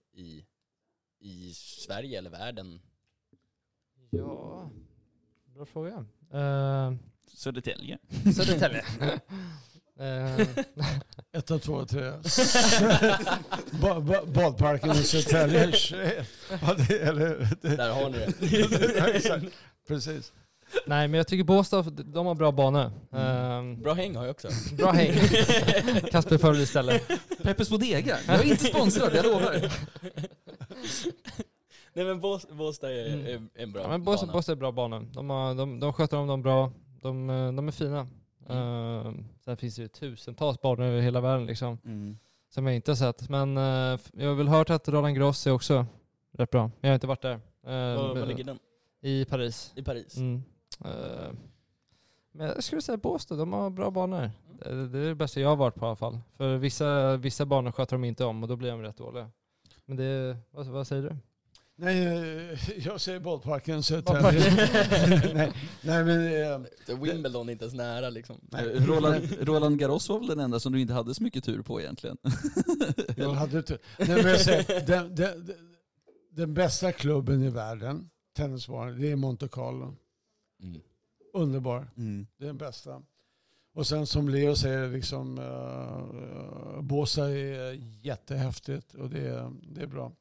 i, i Sverige eller världen? Ja, bra fråga. Uh, Södertälje. Södertälje. uh, Ett, två, tre. ba, ba, badparken i Södertälje. Ja, det, eller, det. Där har ni det. Exakt. Precis. Nej, men jag tycker Båstad, de har bra banor. Mm. Uh, Bra häng har jag också. bra häng. Kasper favoritställe. Peppers Bodega. Jag är inte sponsrad, jag lovar. Nej, men Bås- Båstad är, Mm. är en bra Ja, men Båstad, bana. Båstad är bra banor. De, har, de, de sköter om dem bra. De, de är fina. Uh, sen finns det ju tusentals banor över hela världen liksom, Mm. som jag inte har sett. Men uh, jag har väl hört att Roland Garros är också rätt bra. Jag har inte varit där. Uh, Var, var ligger den? I Paris. I Paris. Mm. Uh, men jag skulle säga Båstad, de har bra banor. Det, det är det bästa jag har varit på i alla fall. För vissa, vissa banor sköter de inte om och då blir de rätt dåliga. Men det, vad, vad säger du? Nej, jag säger badparken Södertälje. nej, nej, men... Eh, Så Wimbledon är inte ens nära liksom. Nej, Roland, Roland Garros var väl den enda som du inte hade så mycket tur på egentligen. jag hade inte... Nej, men jag säger, den, den, den, den bästa klubben i världen, tennisbanan, det är Monte Carlo. Mm. Underbar. Mm. Det är den bästa. Och sen som Leo säger, liksom, uh, Båstad är jättehäftigt och det är, det är bra.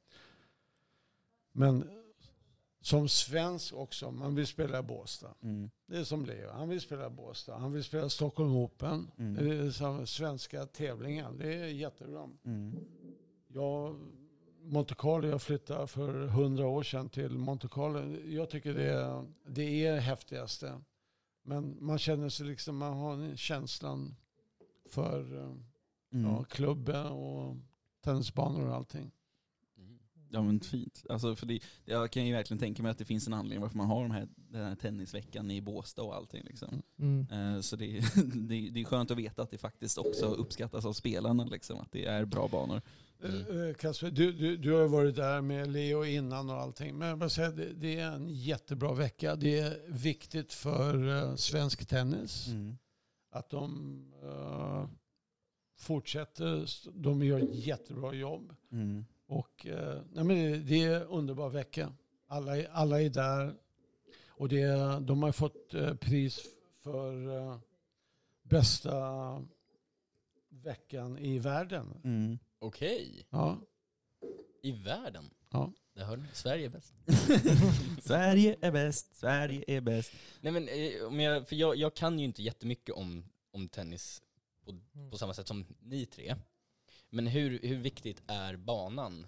Men som svensk också, man vill spela i Båstad. Mm. Det är som Leo, han vill spela i Båstad. Han vill spela Stockholm Open. Mm. Det är som svenska tävlingar. Det är jättebra. Mm. Jag, Monte Carlo, jag flyttade för hundra år sedan till Monte Carlo. Jag tycker det är det är häftigaste. Men man känner sig liksom, man har känslan för Mm. ja, klubben och tennisbanor och allting. Mm. Ja men fint. Alltså, för det, jag kan ju verkligen tänka mig att det finns en anledning varför man har de här, den här tennisveckan i Båstad och allting. Liksom. Mm. Eh, så det, det, det är skönt att veta att det faktiskt också uppskattas av spelarna. Liksom, att det är bra banor. Mm. Eh, Kasper, du, du, du har varit där med Leo innan och allting. Men jag bara säga, det, det är en jättebra vecka. Det är viktigt för uh, svensk tennis Mm. att de uh, fortsätter. De gör ett jättebra jobb. Mm. Och, uh, nej men det, det är en underbar vecka. Alla, är- alla är där. Och det, är- de har fått uh, pris för uh, bästa veckan i världen. Mm. Okej, Ja. i världen. Ja. Det hör ni. Sverige är bäst. Sverige är bäst, Sverige är bäst. Nej men, eh, om jag, för jag, jag kan ju inte jättemycket om, om tennis på, på samma sätt som ni tre. Men hur, hur viktigt är banan?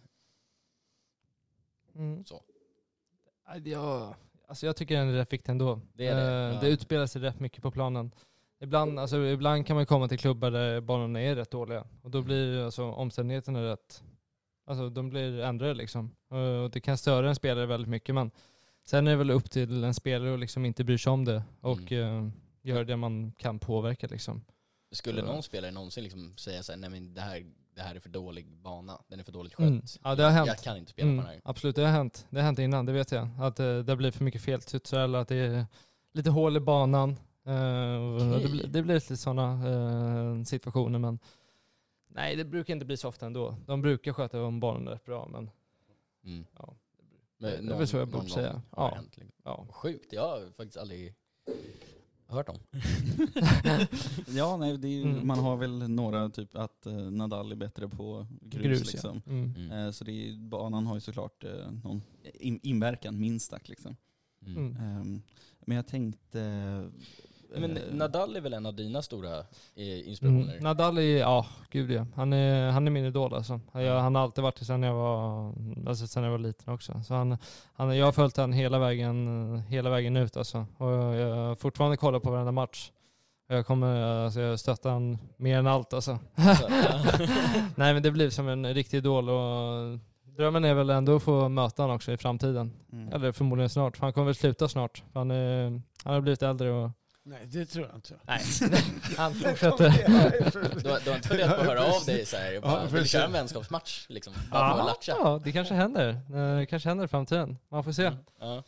Mm. Så. Nej, Jag, alltså jag tycker den är rätt viktig ändå. Det är det, Eh, ja. det utspelar sig rätt mycket på planen. Ibland, alltså, ibland kan man komma till klubbar där banorna är rätt dåliga. Och då blir alltså, omständigheterna rätt... Alltså de blir ändrade liksom. Och det kan störa en spelare väldigt mycket. Men sen är det väl upp till en spelare att liksom inte bry sig om det. Och eh, göra det man kan påverka liksom. Skulle Så. någon spelare någonsin liksom säga så här, nej men det här, det här är för dålig bana, den är för dåligt skött. Mm. Ja, det har hänt. Jag kan inte spela Mm, på den här. absolut, det har hänt. Det har hänt innan, det vet jag. Att eh, det blir för mycket feltutsar eller att det är lite hål i banan. Eh, och Okej. det, blir- det blir lite sådana eh, situationer, men nej, det brukar inte bli så ofta ändå. De brukar sköta om banan rätt bra, men Mm. ja. Men det är väl så jag någon borde gång säga. har det Ja. hänt, liksom. ja. Sjukt, jag har faktiskt aldrig hört om. Ja, nej, det är, ju- Mm. man har väl några, typ att eh, Nadal är bättre på grus. Grus, liksom. ja. Mm. Mm. Eh, så det är, banan har ju såklart eh, någon in, inverkan, minst sagt. Liksom. Mm. Mm. Ehm, men jag tänkte... eh, Men eh, Nadal är väl en av dina stora eh, inspirationer? Mm. Nadal är, ja gud ja. Han är, han är min idol alltså. Jag, han har alltid varit det sedan jag var, alltså sen jag var liten också. Så han, han, jag har följt han hela vägen, hela vägen ut alltså. Och jag, jag fortfarande kollar på varenda match. Jag kommer, alltså jag stöttar han mer än allt alltså. Så, ja. Nej men det blir som en riktig idol och drömmen är väl ändå att få möta honom också i framtiden. mm. Eller förmodligen snart. För han kommer väl sluta snart. För han, är, han har blivit äldre och... Nej, det tror jag inte. Nej, han fortsätter. Du, har- du har inte funderat på att höra av dig så här, Ja, bara, vill du precis. köra en vänskapsmatch liksom? Bara för att latcha? Ja, det kanske händer. Eh, Det kanske händer i framtiden. Man får se. Ja.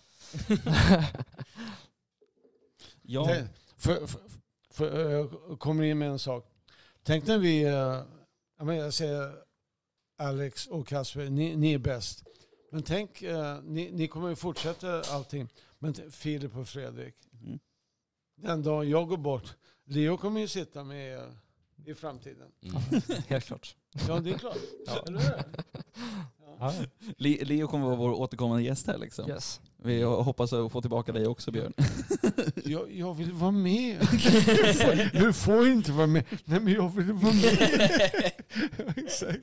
Ja, Nej, För, för, för, jag kommer in med en sak. Tänk när vi, eh, jag, menar, jag säger Alex och Kasper, ni, ni är bäst. Men tänk, eh, ni, ni kommer ju fortsätta allting. Men t- Filip och Fredrik. Mm. Den dag jag går bort, Leo kommer ju sitta med er i framtiden. Mm. Helt klart. Ja, det är klart. Ja. Eller hur? Ja. Le- Leo kommer vara vår återkommande gäst här liksom. Yes. Vi hoppas att få tillbaka dig också, Björn. Jag, jag vill vara med. Du får, du får inte vara med. Nej, men jag vill vara med. Exakt.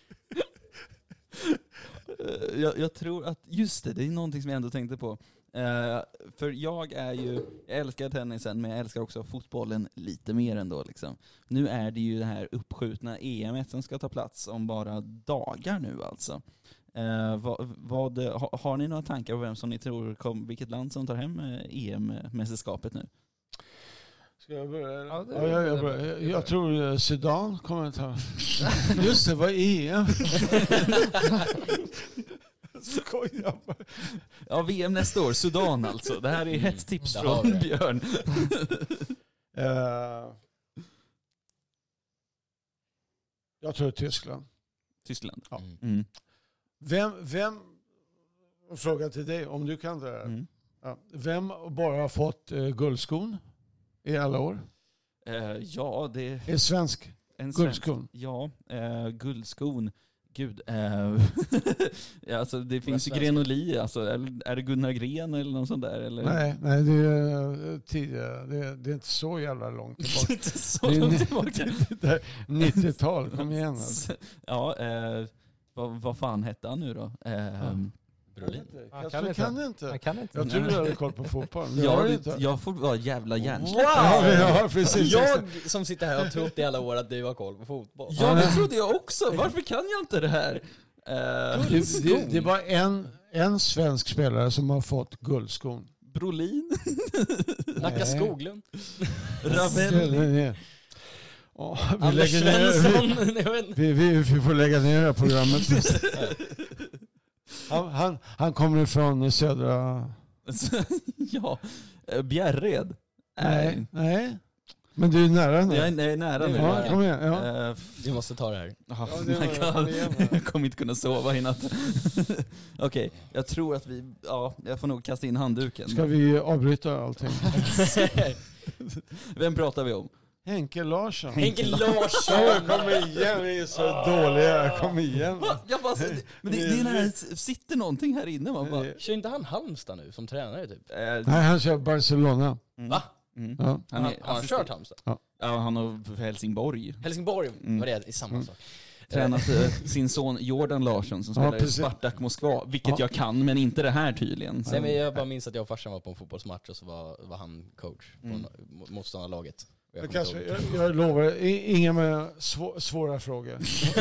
Eh, jag, jag tror att, just det, det är någonting som jag ändå tänkte på. Eh, för jag är ju, jag älskar tennisen, men jag älskar också fotbollen lite mer ändå liksom. Nu är det ju det här uppskjutna E M som ska ta plats om bara dagar nu alltså. Eh, vad, vad, ha, har ni några tankar på vem som ni tror kom, vilket land som tar hem eh, E M-mästerskapet nu? Ska jag börja? Ja, det- Ja, jag, jag, börjar. jag, jag tror eh, Sudan kommer att ta. Just det, vad E M? Skojar bara. Ja, V M nästa år, Sudan alltså. Det här är Mm, ett tips där har från vi det. Björn. Eh, jag tror Tyskland. Tyskland. Ja. Mm. Mm. Vem, vem, fråga till dig om du kan det här. Mm. Ja. Vem bara har fått uh, guldskon i alla år? Eh, ja, det är Är svensk en svensk. guldskon. Ja, eh, guldskon. Gud, eh, ja, alltså det finns ju svensk? Grenoli, alltså, är, är det Gunnar Gren eller något sånt där? Eller? Nej, nej, det är uh, tidigare. Det, är- det är inte så jävla långt tillbaka. Inte så Det är långt ni- tillbaka. det är nittiotal, kom igen. Alltså. Ja, eh, vad, vad fan hette han nu då? Eh, Brolin. Han Kasper kan inte. kan inte. Man kan inte. Jag tror du hade koll på fotboll. Det ja, har du det, inte. jag får vara jävla hjärnsläpp. Ja, ja, precis. Jag som sitter här och har trott i alla år att du har koll på fotboll. Ja, det trodde jag också. Varför kan jag inte det här? Eh, Det, det, det är bara en, en svensk spelare som har fått guldskon. Brolin? Nacka Nej. Skoglund. Ravelli? Oh, vi, Anders lägger ner, Svensson. Jag vet inte. vi, vi, vi får lägga ner det här programmet. Han, han, han kommer ifrån södra... Ja, eh, Bjärred? Nej, nej. Men du är nära nu. Jag är, jag är nära Det nu. är Ja, nära. kom igen. Ja. Eh, Vi måste ta det här. oh Ja, my det var- kom God. igen. Jag kommer inte kunna sova i natt. Okej, jag tror att vi, ja, jag får nog kasta in handduken. Ska vi avbryta allting? Vem pratar vi om? Henke Larsson. Henke Larsson! Kom igen, vi är så dåliga. Kom igen. Va? Jag bara, men det, det är när det sitter någonting här inne. Man bara, Kör inte han Halmstad nu som tränare typ? eh, Nej, han kör Barcelona. mm, Va? mm. Ja. Han, Han, är, har han kört Halmstad? Ja, han har Helsingborg. Helsingborg Mm. var det i samma Mm. sak. Tränat eh, sin son Jordan Larsson som Ja, spelar i precis. Spartak Moskva. Vilket Ja. jag kan, men inte det här tydligen. Så. Nej, men jag bara minns att jag och farsan var på en fotbollsmatch och så var, var han coach på Mm. mo- motståndarlaget. Och jag Men kommer kanske, inte ihåg. jag, jag lovar, i- inga med svå, svåra frågor.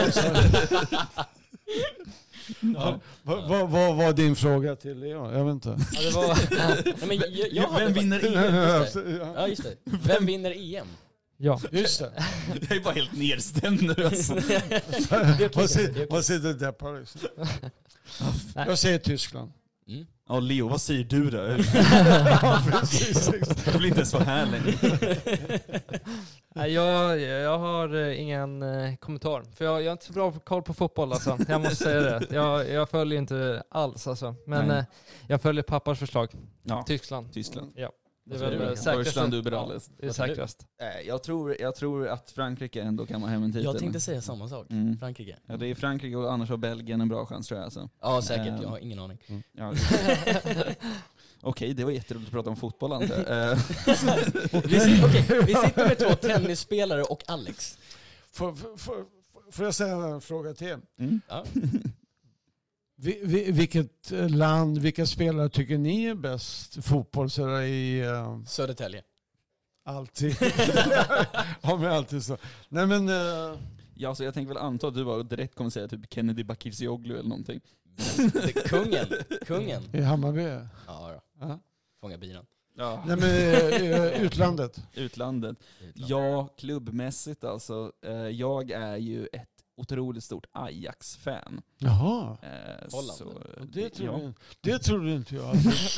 Ja. Vad vad- vad var din fråga till Leo? Jag vet inte. Ja, det var... Nej, men jag, jag hade Vem bara- vinner E M? Just det. Ja, just det. Vem vinner E M? Ja. Just det. Jag är bara helt nedstämd nu alltså. Det är okej, Vad det är sitter- okej. vad sitter och deppar liksom? Nej. Jag säger Tyskland. Mm. Ja, Leo, vad säger du då? Ja, precis. Jag vill inte ens vara här längre. Nej, jag, jag har eh, ingen eh, kommentar. För jag, jag är inte så bra på koll på fotboll alltså. Jag måste säga det. Jag, jag följer inte alls alltså. Men Nej. eh, jag följer pappas förslag. Ja, Tyskland. Tyskland. Ja. Det är Vad väl säger eh, du? säkrast. Deutschland über alles. Det är Vad säger du? säkrast. Eh, Jag tror, jag tror att Frankrike ändå kan vara hem en titel. Jag tänkte säga samma sak. Mm. Frankrike. Ja, det är Frankrike och annars har Belgien en bra chans tror jag. Alltså. Ja, säkert. Eh, Jag har ingen aning. Ja. Okej, det var jätteroligt att prata om fotboll antar jag. Eh, Vi sitter, okej, vi sitter med två tennisspelare och Alex. Får, får, får, får jag säga en fråga till? mm. Ja. Vi, vi, vilket land, vilka spelare tycker ni är bäst fotboll så där i uh, Södertälje. alltid? Ja, men alltid så. Nej men, uh, Ja, så jag tänker väl anta att du bara direkt kommer säga typ Kennedy Bakircioglu eller någonting. Kungen. Kungen. i Hammarby? Ja, då. Ja. Fånga bilen. Ja. Nej men uh, utlandet? Utlandet. Ja, klubbmässigt alltså. Eh, Jag är ju ett otroligt stort Ajax-fan. Jaha. Eh, Holland. Så, Det trodde, ja. det trodde inte jag.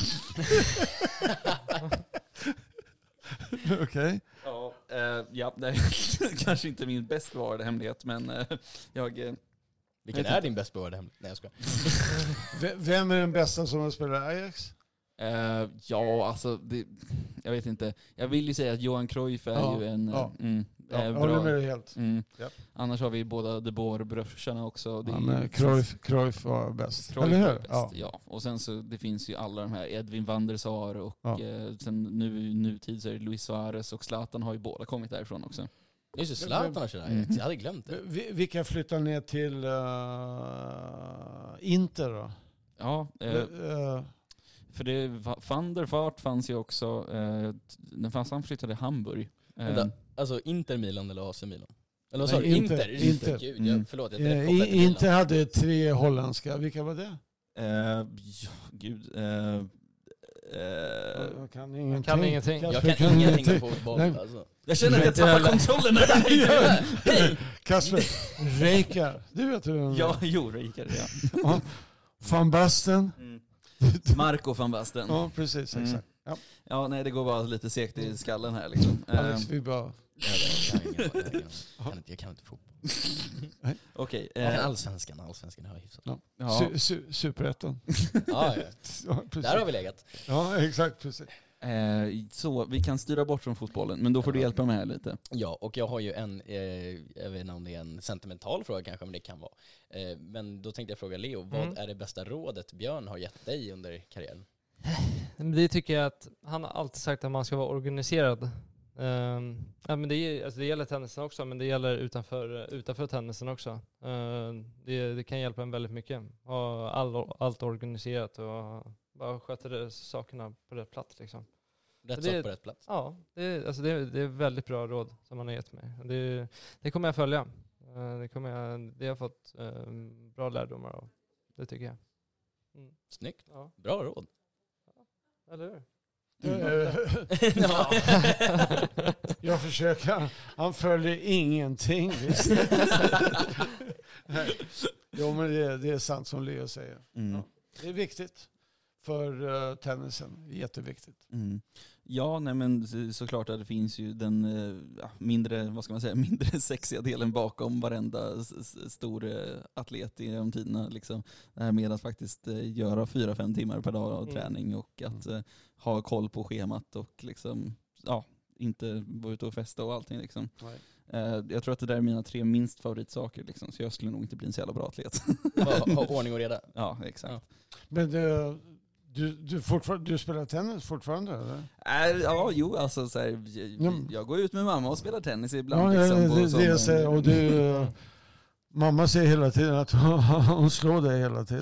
Okej. Ja, eh, ja, det är kanske inte min bäst bevarade hemlighet, men eh, jag... Eh, Vilken är din bäst bevarade hemlighet? Nej, jag ska. V- Vem är den bästa som har spelat Ajax? Uh, ja, alltså, det, jag vet inte. Jag vill ju säga att Johan Cruyff är Ja, ju en... ja. Mm, Ja, är jag bra. håller med dig helt. Mm. Japp. Annars har vi båda De Boer-bröderna också. Det Ja, är men ju- Cruyff, Cruyff var bäst. Cruyff Eller är hur? bäst, Ja. ja. Och sen så det finns ju alla de här, Edwin van der Sar och Ja. eh, sen nu nutid så är det Luis Suarez och Zlatan har ju båda kommit därifrån också. Just det, Zlatan har kört Mm. Jag hade glömt det. Vi- Vilka flyttar ner till uh, Inter då? Ja, eh, Eh, för det, Va- van der Vaart fanns ju också, eh, när fanns han flyttade till Hamburg. Eh, Vänta, alltså Inter Milan eller A C Milan? Eller vad sa Nej, du? Inter, Inter? Inter. Gud, Mm. jag, förlåt, jag eh, direkt kopplade till Milan. Inter hade tre holländska. Vilka var det? eh, ja, gud. Eh, eh, Jag kan ingenting. kan ingenting. Jag Kasper kan ingenting om fotboll. Nej. Alltså. jag känner att jag Inte tappar heller. kontrollen här. Hej! Kasper, Rijkaard. Du vet hur den Ja, jo, Rijkaard, ja. ja. Van Basten. Mm. Marco van Basten. Ja, precis. Mm. Exakt. Ja. Ja, nej, det går bara lite segt i skallen här liksom. Alex, Eh, vi bara... Jag, kan ingen- jag, kan- jag, kan inte, jag kan inte fotboll. Okej. Jag kan eh, allsvenskan, allsvenskan har jag hyfsat. Ja. ja. Su- su- Superettan. Ja, ja. Ja, precis. Där har vi legat. Ja, exakt. Precis. Eh, så vi kan styra bort från fotbollen, men då får du hjälpa mig här lite. Ja, och jag har ju en, eh, jag vet inte om det är en sentimental fråga kanske, men det kan vara. Eh, men då tänkte jag fråga Leo, vad Mm. är det bästa rådet Björn har gett dig under karriären? Men det tycker jag att han har alltid sagt att man ska vara organiserad. Um, ja, men det, är, alltså det gäller tennisen också, men det gäller utanför, utanför tennisen också. Uh, det, det kan hjälpa en väldigt mycket. Ha all, allt organiserat och bara sköta det, sakerna på rätt plats. Liksom. Rätt Det- sak på rätt plats. Ja, det, är- alltså det, är- det är väldigt bra råd som han har gett mig. Det, det kommer jag följa. Uh, det, kommer jag, det har jag fått um, bra lärdomar av. Det tycker jag. Mm. Snyggt. Ja, Bra råd. eller hur? Eh, Ja. Jag försöker. Han följer ingenting. visst. Nej. Jo, men det, det är sant som Leo säger. Mm. Det är viktigt för uh, tennisen. Jätteviktigt. Mm. Ja, nej men så- såklart att det finns ju den eh, ja, mindre, vad ska man säga, mindre sexiga delen bakom varenda s- s- stor eh, atlet i de tiderna. Liksom. Det här med att faktiskt eh, göra fyra, fem timmar per dag av Mm. träning och att eh, ha koll på schemat och liksom, ja, inte vara ute och festa och allting. Liksom. Eh, jag tror att det där är mina tre minst favoritsaker, liksom, så jag skulle nog inte bli en så jävla bra atlet. Ha, ha ordning och reda. Ja, exakt. Ja. Men uh, du, du, fortfar- du spelar tennis fortfarande, eller? Äh, ja, jo, alltså så här, jag, Ja. jag går ut med mamma och spelar tennis ibland. Ja, liksom, det, på det, det sommaren. jag säger. Och du, uh, mamma säger hela tiden att hon slår dig hela tiden.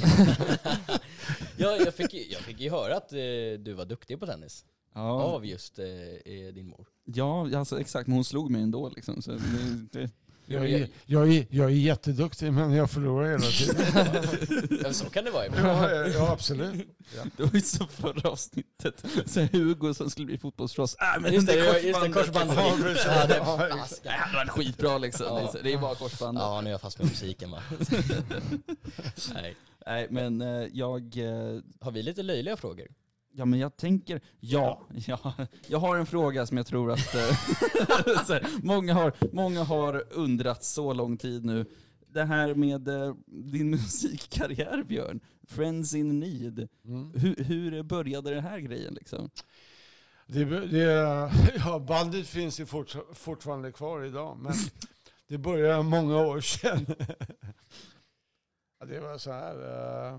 Ja, jag fick, ju- jag fick ju höra att eh, du var duktig på tennis. Ja, Av just eh, eh, din mor. ja alltså, exakt, men hon slog mig ändå. Liksom, så det, det, Jag är, jag, är, jag är jätteduktig, men jag förlorar hela tiden. Ja, så kan det vara ibland. Ja, ja, ja absolut. Ja. det var ju så förra avsnittet. Så här, Hugo som skulle bli fotbollsproffs. Äh, men Just det, är just det, korsbandet. Ja, precis. Ja, det, Ja, fast, Det hade varit skitbra liksom. Ja. Det, är, så- det är bara korsbandet. ja, nu är jag fast med musiken va. Nej. Nej, men eh, jag... eh, Har vi lite löjliga frågor? Ja, men jag tänker, ja, ja, jag har en fråga som jag tror att eh, så här, många, har, många har undrat så lång tid nu. Det här med eh, din musikkarriär, Björn, Friends in Need, Mm. hur, hur började den här grejen liksom? Det, det, ja, bandet finns ju fort, fortfarande kvar idag, men det började många år sedan. Ja, det var så här... Uh,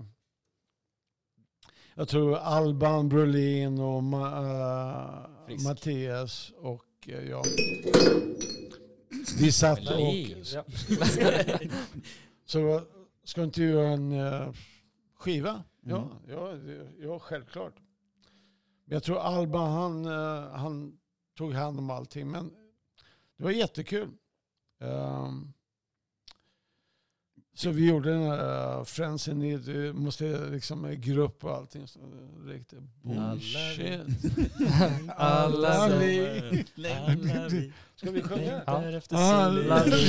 jag tror Alban Brolin och Ma, uh, Frisk. Mattias och uh, jag. Vi satt och... Ja. Så ska inte göra en uh, skiva? Ja, Mm. ja, det- ja, självklart. Men jag tror Alban, han, uh, han tog hand om allting. Men det var jättekul. Um, så vi gjorde den här uh, Friends in Need. Vi måste liksom med grupp och allting. Så riktigt bullshit. Alla vi. Alla vi. Ska vi sjunga? Ja. Efter Alla solen.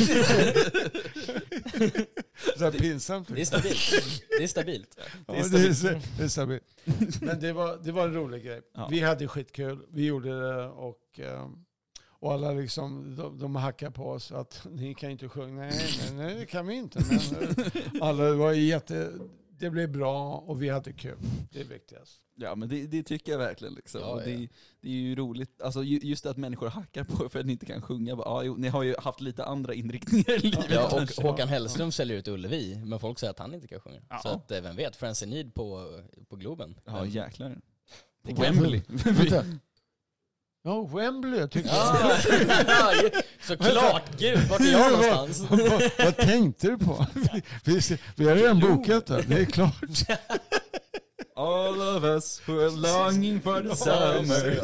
Så här pinsamt. Det är stabilt. Det är stabilt. Ja, det är, så- det är stabilt. Men det var, det var en rolig grej. Ja. Vi hade skitkul. Vi gjorde det och, eh, Och alla liksom, de, de hackar på oss att ni kan inte sjunga. Nej, nej, nej det kan vi inte. Men alla var jätte... Det blev bra och vi hade kul. Det är viktigast. Ja, men det, det tycker jag verkligen. Liksom. Ja, och det, ja. det är ju roligt. Alltså, ju- just att människor hackar på för att ni inte kan sjunga. Ja, jo, ni har ju haft lite andra inriktningar i livet. Ja, kanske. och Håkan Hellström säljer ut Ullevi, men folk säger att han inte kan sjunga. Ja. Så att, eh, vem vet, Friends in Need på, på Globen. Ja, Men- jäklar. Det På kan- Wembley. Vänta. Ja, Wembley tycker jag. Ah, ja, såklart! Gud, vart är jag någonstans? vad, vad tänkte du på? Vi, vi, vi har redan bokat det. Det är klart. All of us who are longing for the summer.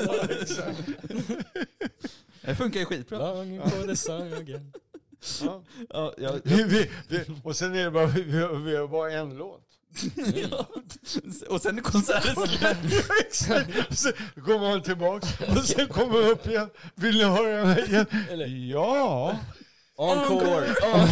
Det funkar ju skitbra. Longing for the summer again. Ja. Ja, ja, Vi, vi, vi, och sen är det bara, vi, vi har bara en låt. ja. Och sen är konserten slut. Exakt. Så kommer han tillbaka och sen kommer han upp igen. Vill ni höra den igen? Eller? Ja. Encore!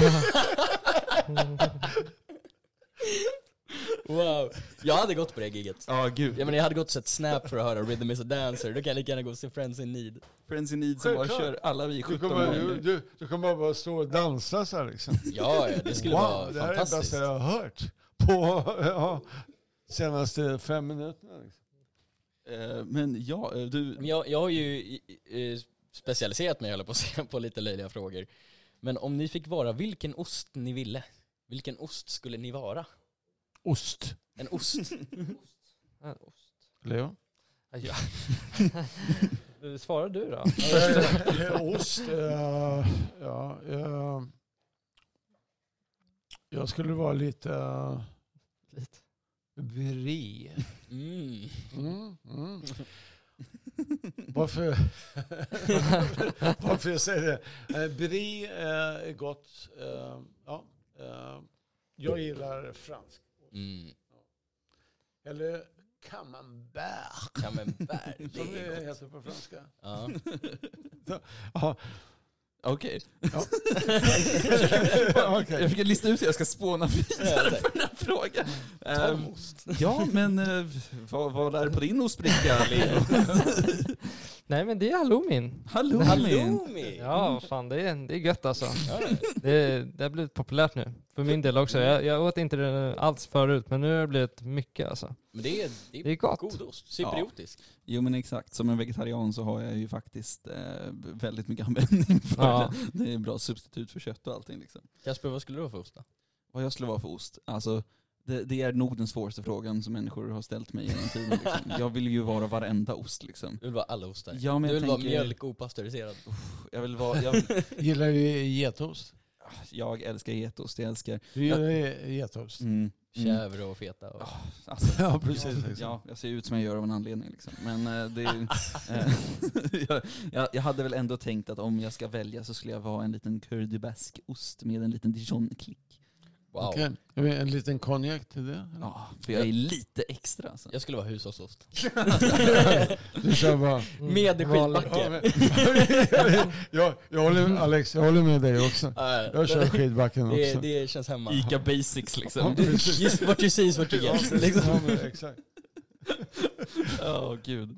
Wow. Jag hade gått på det giget. Ja, gud. Ja, men jag hade gått och sett Snap för att höra Rhythm is a Dancer. Då kan jag lika gärna gå och se Friends in Need. Friends in Need som bara Självklart. kör alla vi Du sjutton kommer, gånger. du, du, du kommer bara stå och dansa så här liksom. Ja, ja, det skulle Wow, vara det här är det fantastiskt. bästa jag har hört på ja, senaste fem minuterna. Liksom. Eh, Men ja, eh, du... Men jag, jag har ju i- i- eh, specialiserat mig, höll jag på att säga, på lite löjliga frågor. Men om ni fick vara vilken ost ni ville, vilken ost skulle ni vara? Ost. En ost? En ost. Leo? Ja. Svarar du då? Eh, Ost. eh, ja, eh, jag skulle vara lite uh, Lite. brie. Mm. Mm, mm. Varför, varför jag säger det? Eh, brie eh, är gott. Eh, ja, eh, jag gillar fransk. Mm. Eller camembert. Camembert, det Som det är gott. heter på franska. Ja. Ja. Okej. Ja. Okej. Jag fick lista ut hur jag ska spåna vidare på den här frågan. Ehm, ja, men eh, vad, vad är det på din ostbricka, Leo? Nej men det är halloumin. Hallå, Halloumi! Ja, vad fan det är, det är gött alltså. Ja. Det, det har blivit populärt nu. För min del också. Jag, jag åt inte det alls förut, men nu har det blivit mycket alltså. Men det är, det är, Det är gott. god ost, cypriotisk. Jo, men exakt. Som en vegetarian så har jag ju faktiskt eh, väldigt mycket användning för Ja. det. Det är bra substitut för kött och allting. Liksom. Kasper, vad skulle du ha för ost då? Vad jag skulle vara för ost? Alltså, det, det är nog den svåraste frågan som människor har ställt mig genom tiden. Liksom. Jag vill ju vara varenda ost. Liksom. Du vill vara alla ostar. Ja, men du jag vill vara tänker- mjölk opastöriserad. Jag vill vara... Jag, Gillar du getost? jag älskar getost. Jag älskar... Du gillar getost? Mm, mm. Kävre och feta. Och... Alltså, Ja, precis. ja, jag ser ut som jag gör av en anledning. Liksom. Men eh, det är ju, eh, jag, jag, jag hade väl ändå tänkt att om jag ska välja så skulle jag vara en liten curdybask-ost med en liten dijon-klick. Wow. Okej. En liten konjak till det? Ja, för jag är lite extra. Alltså. Jag skulle vara hushållsost. Du kör bara... Med vanlig- skidbacke. Ja, men- jag, jag håller, Alex, jag håller med dig också. Ja, Jag kör skidbacken det, också. det känns hemma. Ica Basics liksom. Just what you see is what you get. Liksom. Ja, men exakt. Ja, gud.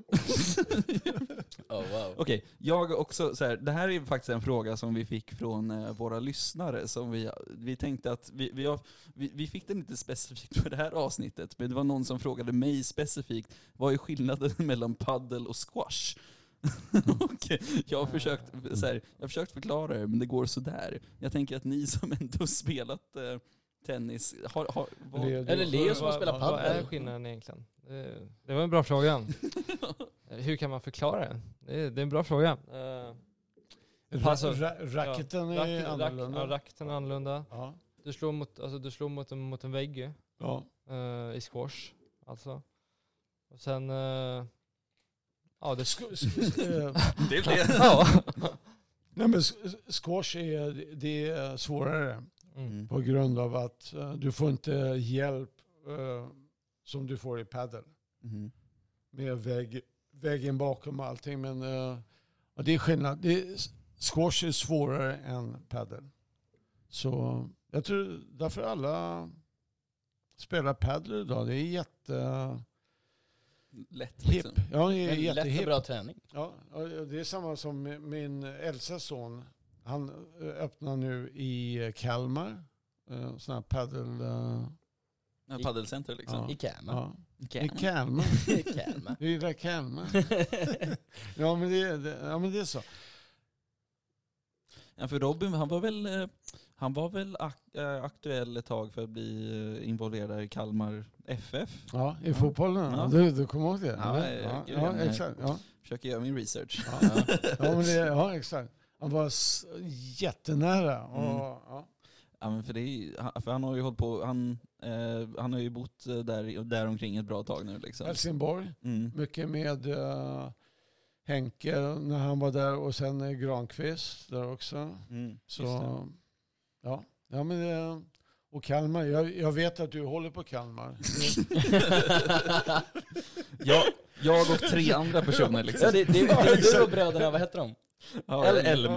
Oh, wow. Okej, jag också så här, det här är faktiskt en fråga som vi fick från eh, våra lyssnare som vi, vi tänkte att vi, vi, har, vi, vi fick den inte specifikt för det här avsnittet, men det var någon som frågade mig specifikt, vad är skillnaden mellan paddel och squash? Och jag har försökt så här, jag har försökt förklara det, men det går så där. Jag tänker att ni som ändå spelat eh, tennis har, har vad, Eller Leo som Vad- spelar vad- Vad är padel. skillnaden egentligen? Det, det var en bra fråga. Hur kan man förklara det? Det är, det är en bra fråga. Uh, Alltså, Ra- racketen är rack, annorlunda. ja, racketen är annorlunda. Ja. Du slår mot, alltså, du slår mot, en, mot en vägg ju, Ja. eh, i squash. Alltså. Och sen... eh, ja, det... Sk- sk- eh, det är det. ja. Nej, men sk- squash är, det är svårare Mm. på grund av att eh, du får inte hjälp eh, som du får i padel. Mhm. Med vägg, väggen bakom och allting. Men eh, ja, det är skillnad. Det är, squash är svårare än padel. Så jag tror därför alla spelar padel idag. Det är jätte... Lätt Hipp. liksom. Ja, det är Men lätt och jättehipp. bra träning. Ja, och det är samma som min äldsta son. Han öppnar nu i Kalmar. Sån här paddel... Ja, paddelcenter liksom. Ja. I Kalmar. Ja. I Kalmar. I Kalmar. Du gillar Kalmar. ja, men det, det, ja, men det är så. Ja, för Robin, han var väl, eh, han var väl ak- äh, aktuell ett tag för att bli eh, involverad i Kalmar F F. Ja, i Ja. fotbollen. Ja. Du, du kommer ihåg det? Ja, eller? jag- ja, jag- ja, jag- exakt. Ja. Försöker göra min research. Ja. Ja, men det, ja, exakt. Han var s- jättenära. Och, Mm. ja. Ja, men för, det är, han- för han har ju hållit på, han, eh, han har ju bott eh, där, där omkring ett bra tag nu liksom. Helsingborg. Mm. Mycket med uh, Henke när han var där och sen uh, Granqvist där också. Mm. Så Just det. ja, ja men det, och Kalmar. Jag, jag vet att du håller på Kalmar. jag, jag och tre andra personer liksom. Ja, det, det, det, det är du och bröderna, vad heter de? Ja, Eller Elm.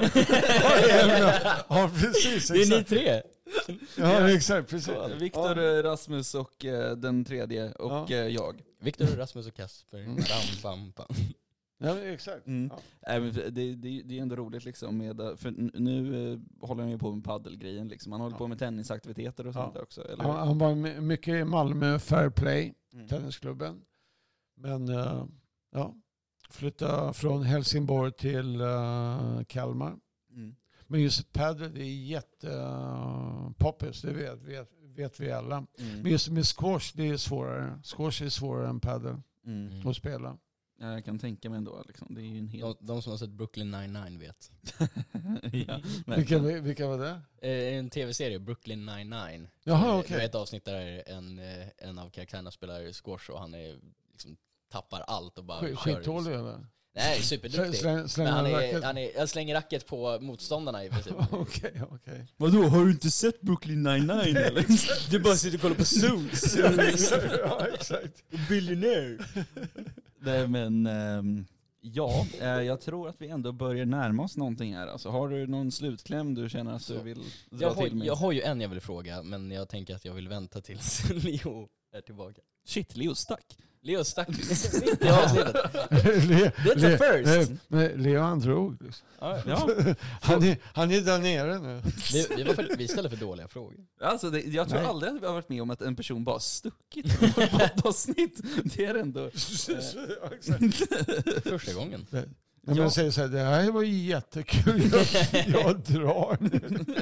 ja, precis. Det är ni Exakt. tre. Ja, exakt. Precis. Viktor, Ja. eh, Rasmus och eh, den tredje och Ja. eh, jag. Viktor, Rasmus och Kasper. Mm. Bam, bam, bam. Ja, exakt. Mm. Ja. Nej, men det, det, det är ändå roligt liksom med, för n- nu eh, håller han ju på med paddelgrejen liksom. Han håller Ja. på med tennisaktiviteter och Ja. sånt där också. Eller? Han, han var my- mycket i Malmö Fair Play, Mm. tennisklubben. Men uh, ja, flytta från Helsingborg till uh, Kalmar. Mm. Men just padel, det är jättepoppis, det vet, vet, vet vi alla. Men Mm. just med squash, det är svårare. Squash är svårare än padel Mm. Mm. att spela. Ja, jag kan tänka mig ändå liksom. Det är ju en De, helt... de som har sett Brooklyn nine-nine vet. ja, Vilka, men, vilka var det? Eh, en tv-serie, Brooklyn nine-nine. Jaha, Eh, okej. Det är ett avsnitt där en, eh, en av karaktärerna spelar squash och han är, liksom, tappar allt och bara Skit- kör. Skitdålig eller? Nej, Slä- superduktig. Släng, släng Men han, är, racket. han är, jag slänger racket på motståndarna i princip. Okej, okej. vadå, har du inte sett Brooklyn nine-nine eller? Du bara sitter och kollar på Suits. Ja, exakt. Ja, exakt. Billionaire. Nej men, ehm, ja, eh, jag tror att vi ändå börjar närma oss någonting här. Alltså, har du någon slutkläm du känner att Så, du vill dra Jag har, till med? jag har ju en jag vill fråga, men jag tänker att jag vill vänta tills Leo är tillbaka. Shit, Leo stack. Leo stack mitt i avsnittet. Le, That's a first. eh, men Leo han drog. Liksom. Ja, Ja, Han, är, han är där nere nu. vi, vi, var för, vi ställer för dåliga frågor. alltså det, jag tror Nej. aldrig att vi har varit med om att en person bara stuckit från vårt poddavsnitt. Det är ändå... Ja, exakt. Första gången. Nej, Ja. men jag säger så här, det här var jättekul. Jag, jag drar nu.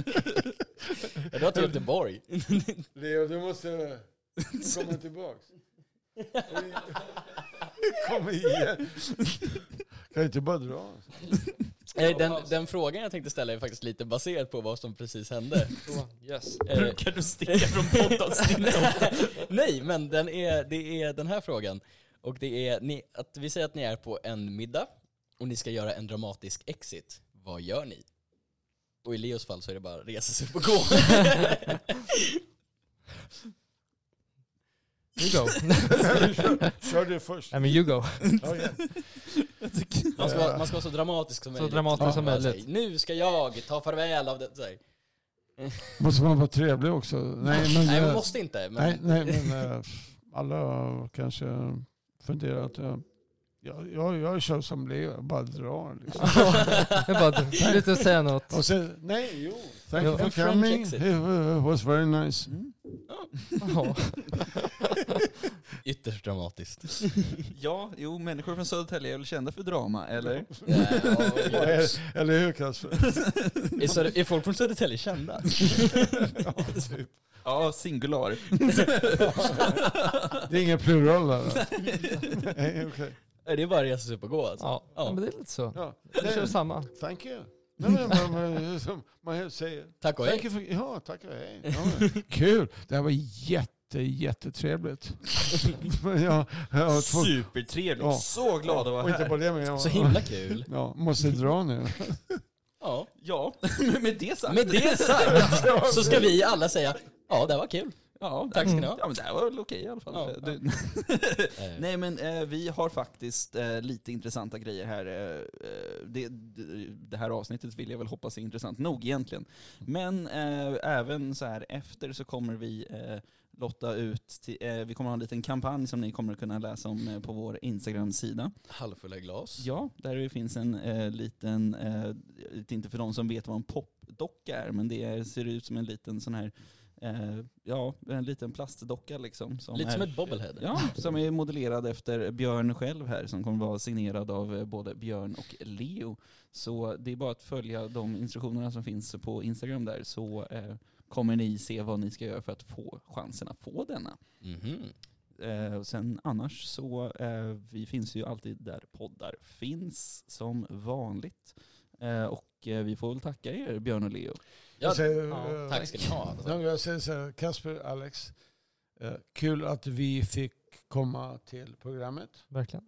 Jag drar till Göteborg. Leo, du måste komma tillbaks. Kom igen. Kan inte bara dra? Eh, Den, den frågan jag tänkte ställa är faktiskt lite baserad på vad som precis hände. Yes. Eh, Brukar du sticka från poddavsnitt? Nej, men den är, det är den här frågan. Och det är ni, att vi säger att ni är på en middag och ni ska göra en dramatisk exit. Vad gör ni? Och i Leos fall så är det bara resa sig upp och gå. You go. Kör du först. Nej men you go. Okej. Man ska, vara- man ska vara så dramatisk som Så möjligt. dramatisk Ja, som bara möjligt. säga, nu ska jag ta farväl av det. Så här. Måste man vara trevlig också? Nej, men, Nej, man eh, måste inte. Men nej, nej, men eh, alla kanske funderar att jag, jag, jag, jag kör som Leo, jag bara drar. Liksom. Jag bara, vill inte säga något. Och sen, nej, jo. Thank Jo. you for En French coming. exit. It uh, was very nice. Mm. Ja. ytterst dramatiskt. Ja, jo, människor från Södertälje är väl kända för drama, eller? Ja, Eller, eller hur Kasper? är, Söder- är folk från Södertälje kända? Ja, typ. Ja, singular. Det är ingen plural där. Nej, okej. Nej, det är bara resa sig upp och gå alltså. Ja. Ja. ja, men det är lite så. Ja. Vi kör Nej, samma. thank you. Nej, men, man, man, som man säger. Tack och Thank hej. you for, ja, tack och hej. Ja, kul. Det här var jätte, jättetrevligt. Men jag, jag har två, Supertrevligt. Ja. Så glad att vara och inte här. bara det, men jag, Så himla kul. Ja, måste dra nu. Ja. Ja, med det sagt. Med det sagt så ska vi alla säga, ja det var kul. Ja, Tack ska ni ha. Ja, men det här var väl okej i alla fall. Ja, Du- Nej men eh, vi har faktiskt eh, lite intressanta grejer här. Eh, det, det, det här avsnittet vill jag väl hoppas är intressant nog egentligen. Men eh, även så här efter så kommer vi eh, lotta ut, till, eh, vi kommer ha en liten kampanj som ni kommer kunna läsa om eh, på vår Instagram-sida. Halvfulla glas. Ja, där det finns en eh, liten, eh, inte för de som vet vad en popdocka är, men det är, ser ut som en liten sån här, eh, ja, en liten plastdocka liksom. Som Lite är, som ett bobblehead. Ja, som är modellerad efter Björn själv här, som kommer vara signerad av eh, både Björn och Leo. Så det är bara att följa de instruktionerna som finns på Instagram där, så eh, kommer ni se vad ni ska göra för att få chansen att få denna. Mhm. Eh, och sen annars så, eh, vi finns ju alltid där poddar finns som vanligt. Eh, och eh, vi får väl tacka er, Björn och Leo. Ja, Jag säger, ja, eh, tack ska ni ha. Alltså. Ja, jag säger så här, Kasper, Alex, eh, kul att vi fick komma till programmet. Verkligen.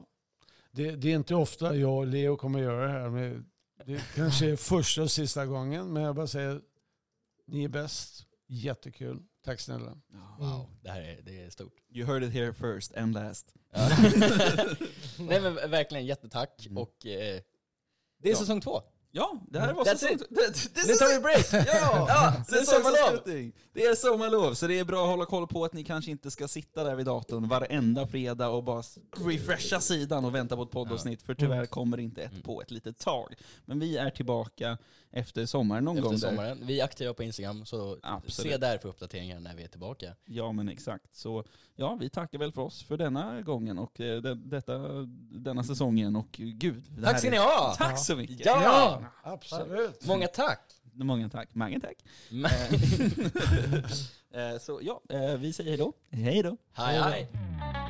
Det, det är inte ofta jag och Leo kommer göra det här, men det kanske är första och sista gången, men jag bara säger, ni är bäst, jättekul, tack snälla. Wow, det här är, det är stort. You heard it here first and last. Ja. Nej men verkligen jättetack. Mm. Och eh, det är Ja. säsong två. Ja, det här var That's säsong... it. Det, det, det, Nu tar vi break! Ja, Ja, det är sommarlov! säsongsavslutning. Det är sommarlov, så det är bra att hålla koll på att ni kanske inte ska sitta där vid datorn varenda fredag och bara refresha sidan och vänta på ett poddavsnitt, för tyvärr kommer det inte ett Mm. på ett litet tag. Men vi är tillbaka efter sommaren någon gång Efter där. sommaren. Vi är aktiva på Instagram, så Absolut. se där för uppdateringar när vi är tillbaka. Ja men exakt. Så ja, vi tackar väl för oss för denna gången och eh, det, detta, denna säsongen och gud. det Tack här ska är- ni ha! Tack så mycket. Ja! Absolut. Många tack! Många tack. Många tack. Men- Eh, så ja, eh, vi säger hej då. Hej då. Hej hej!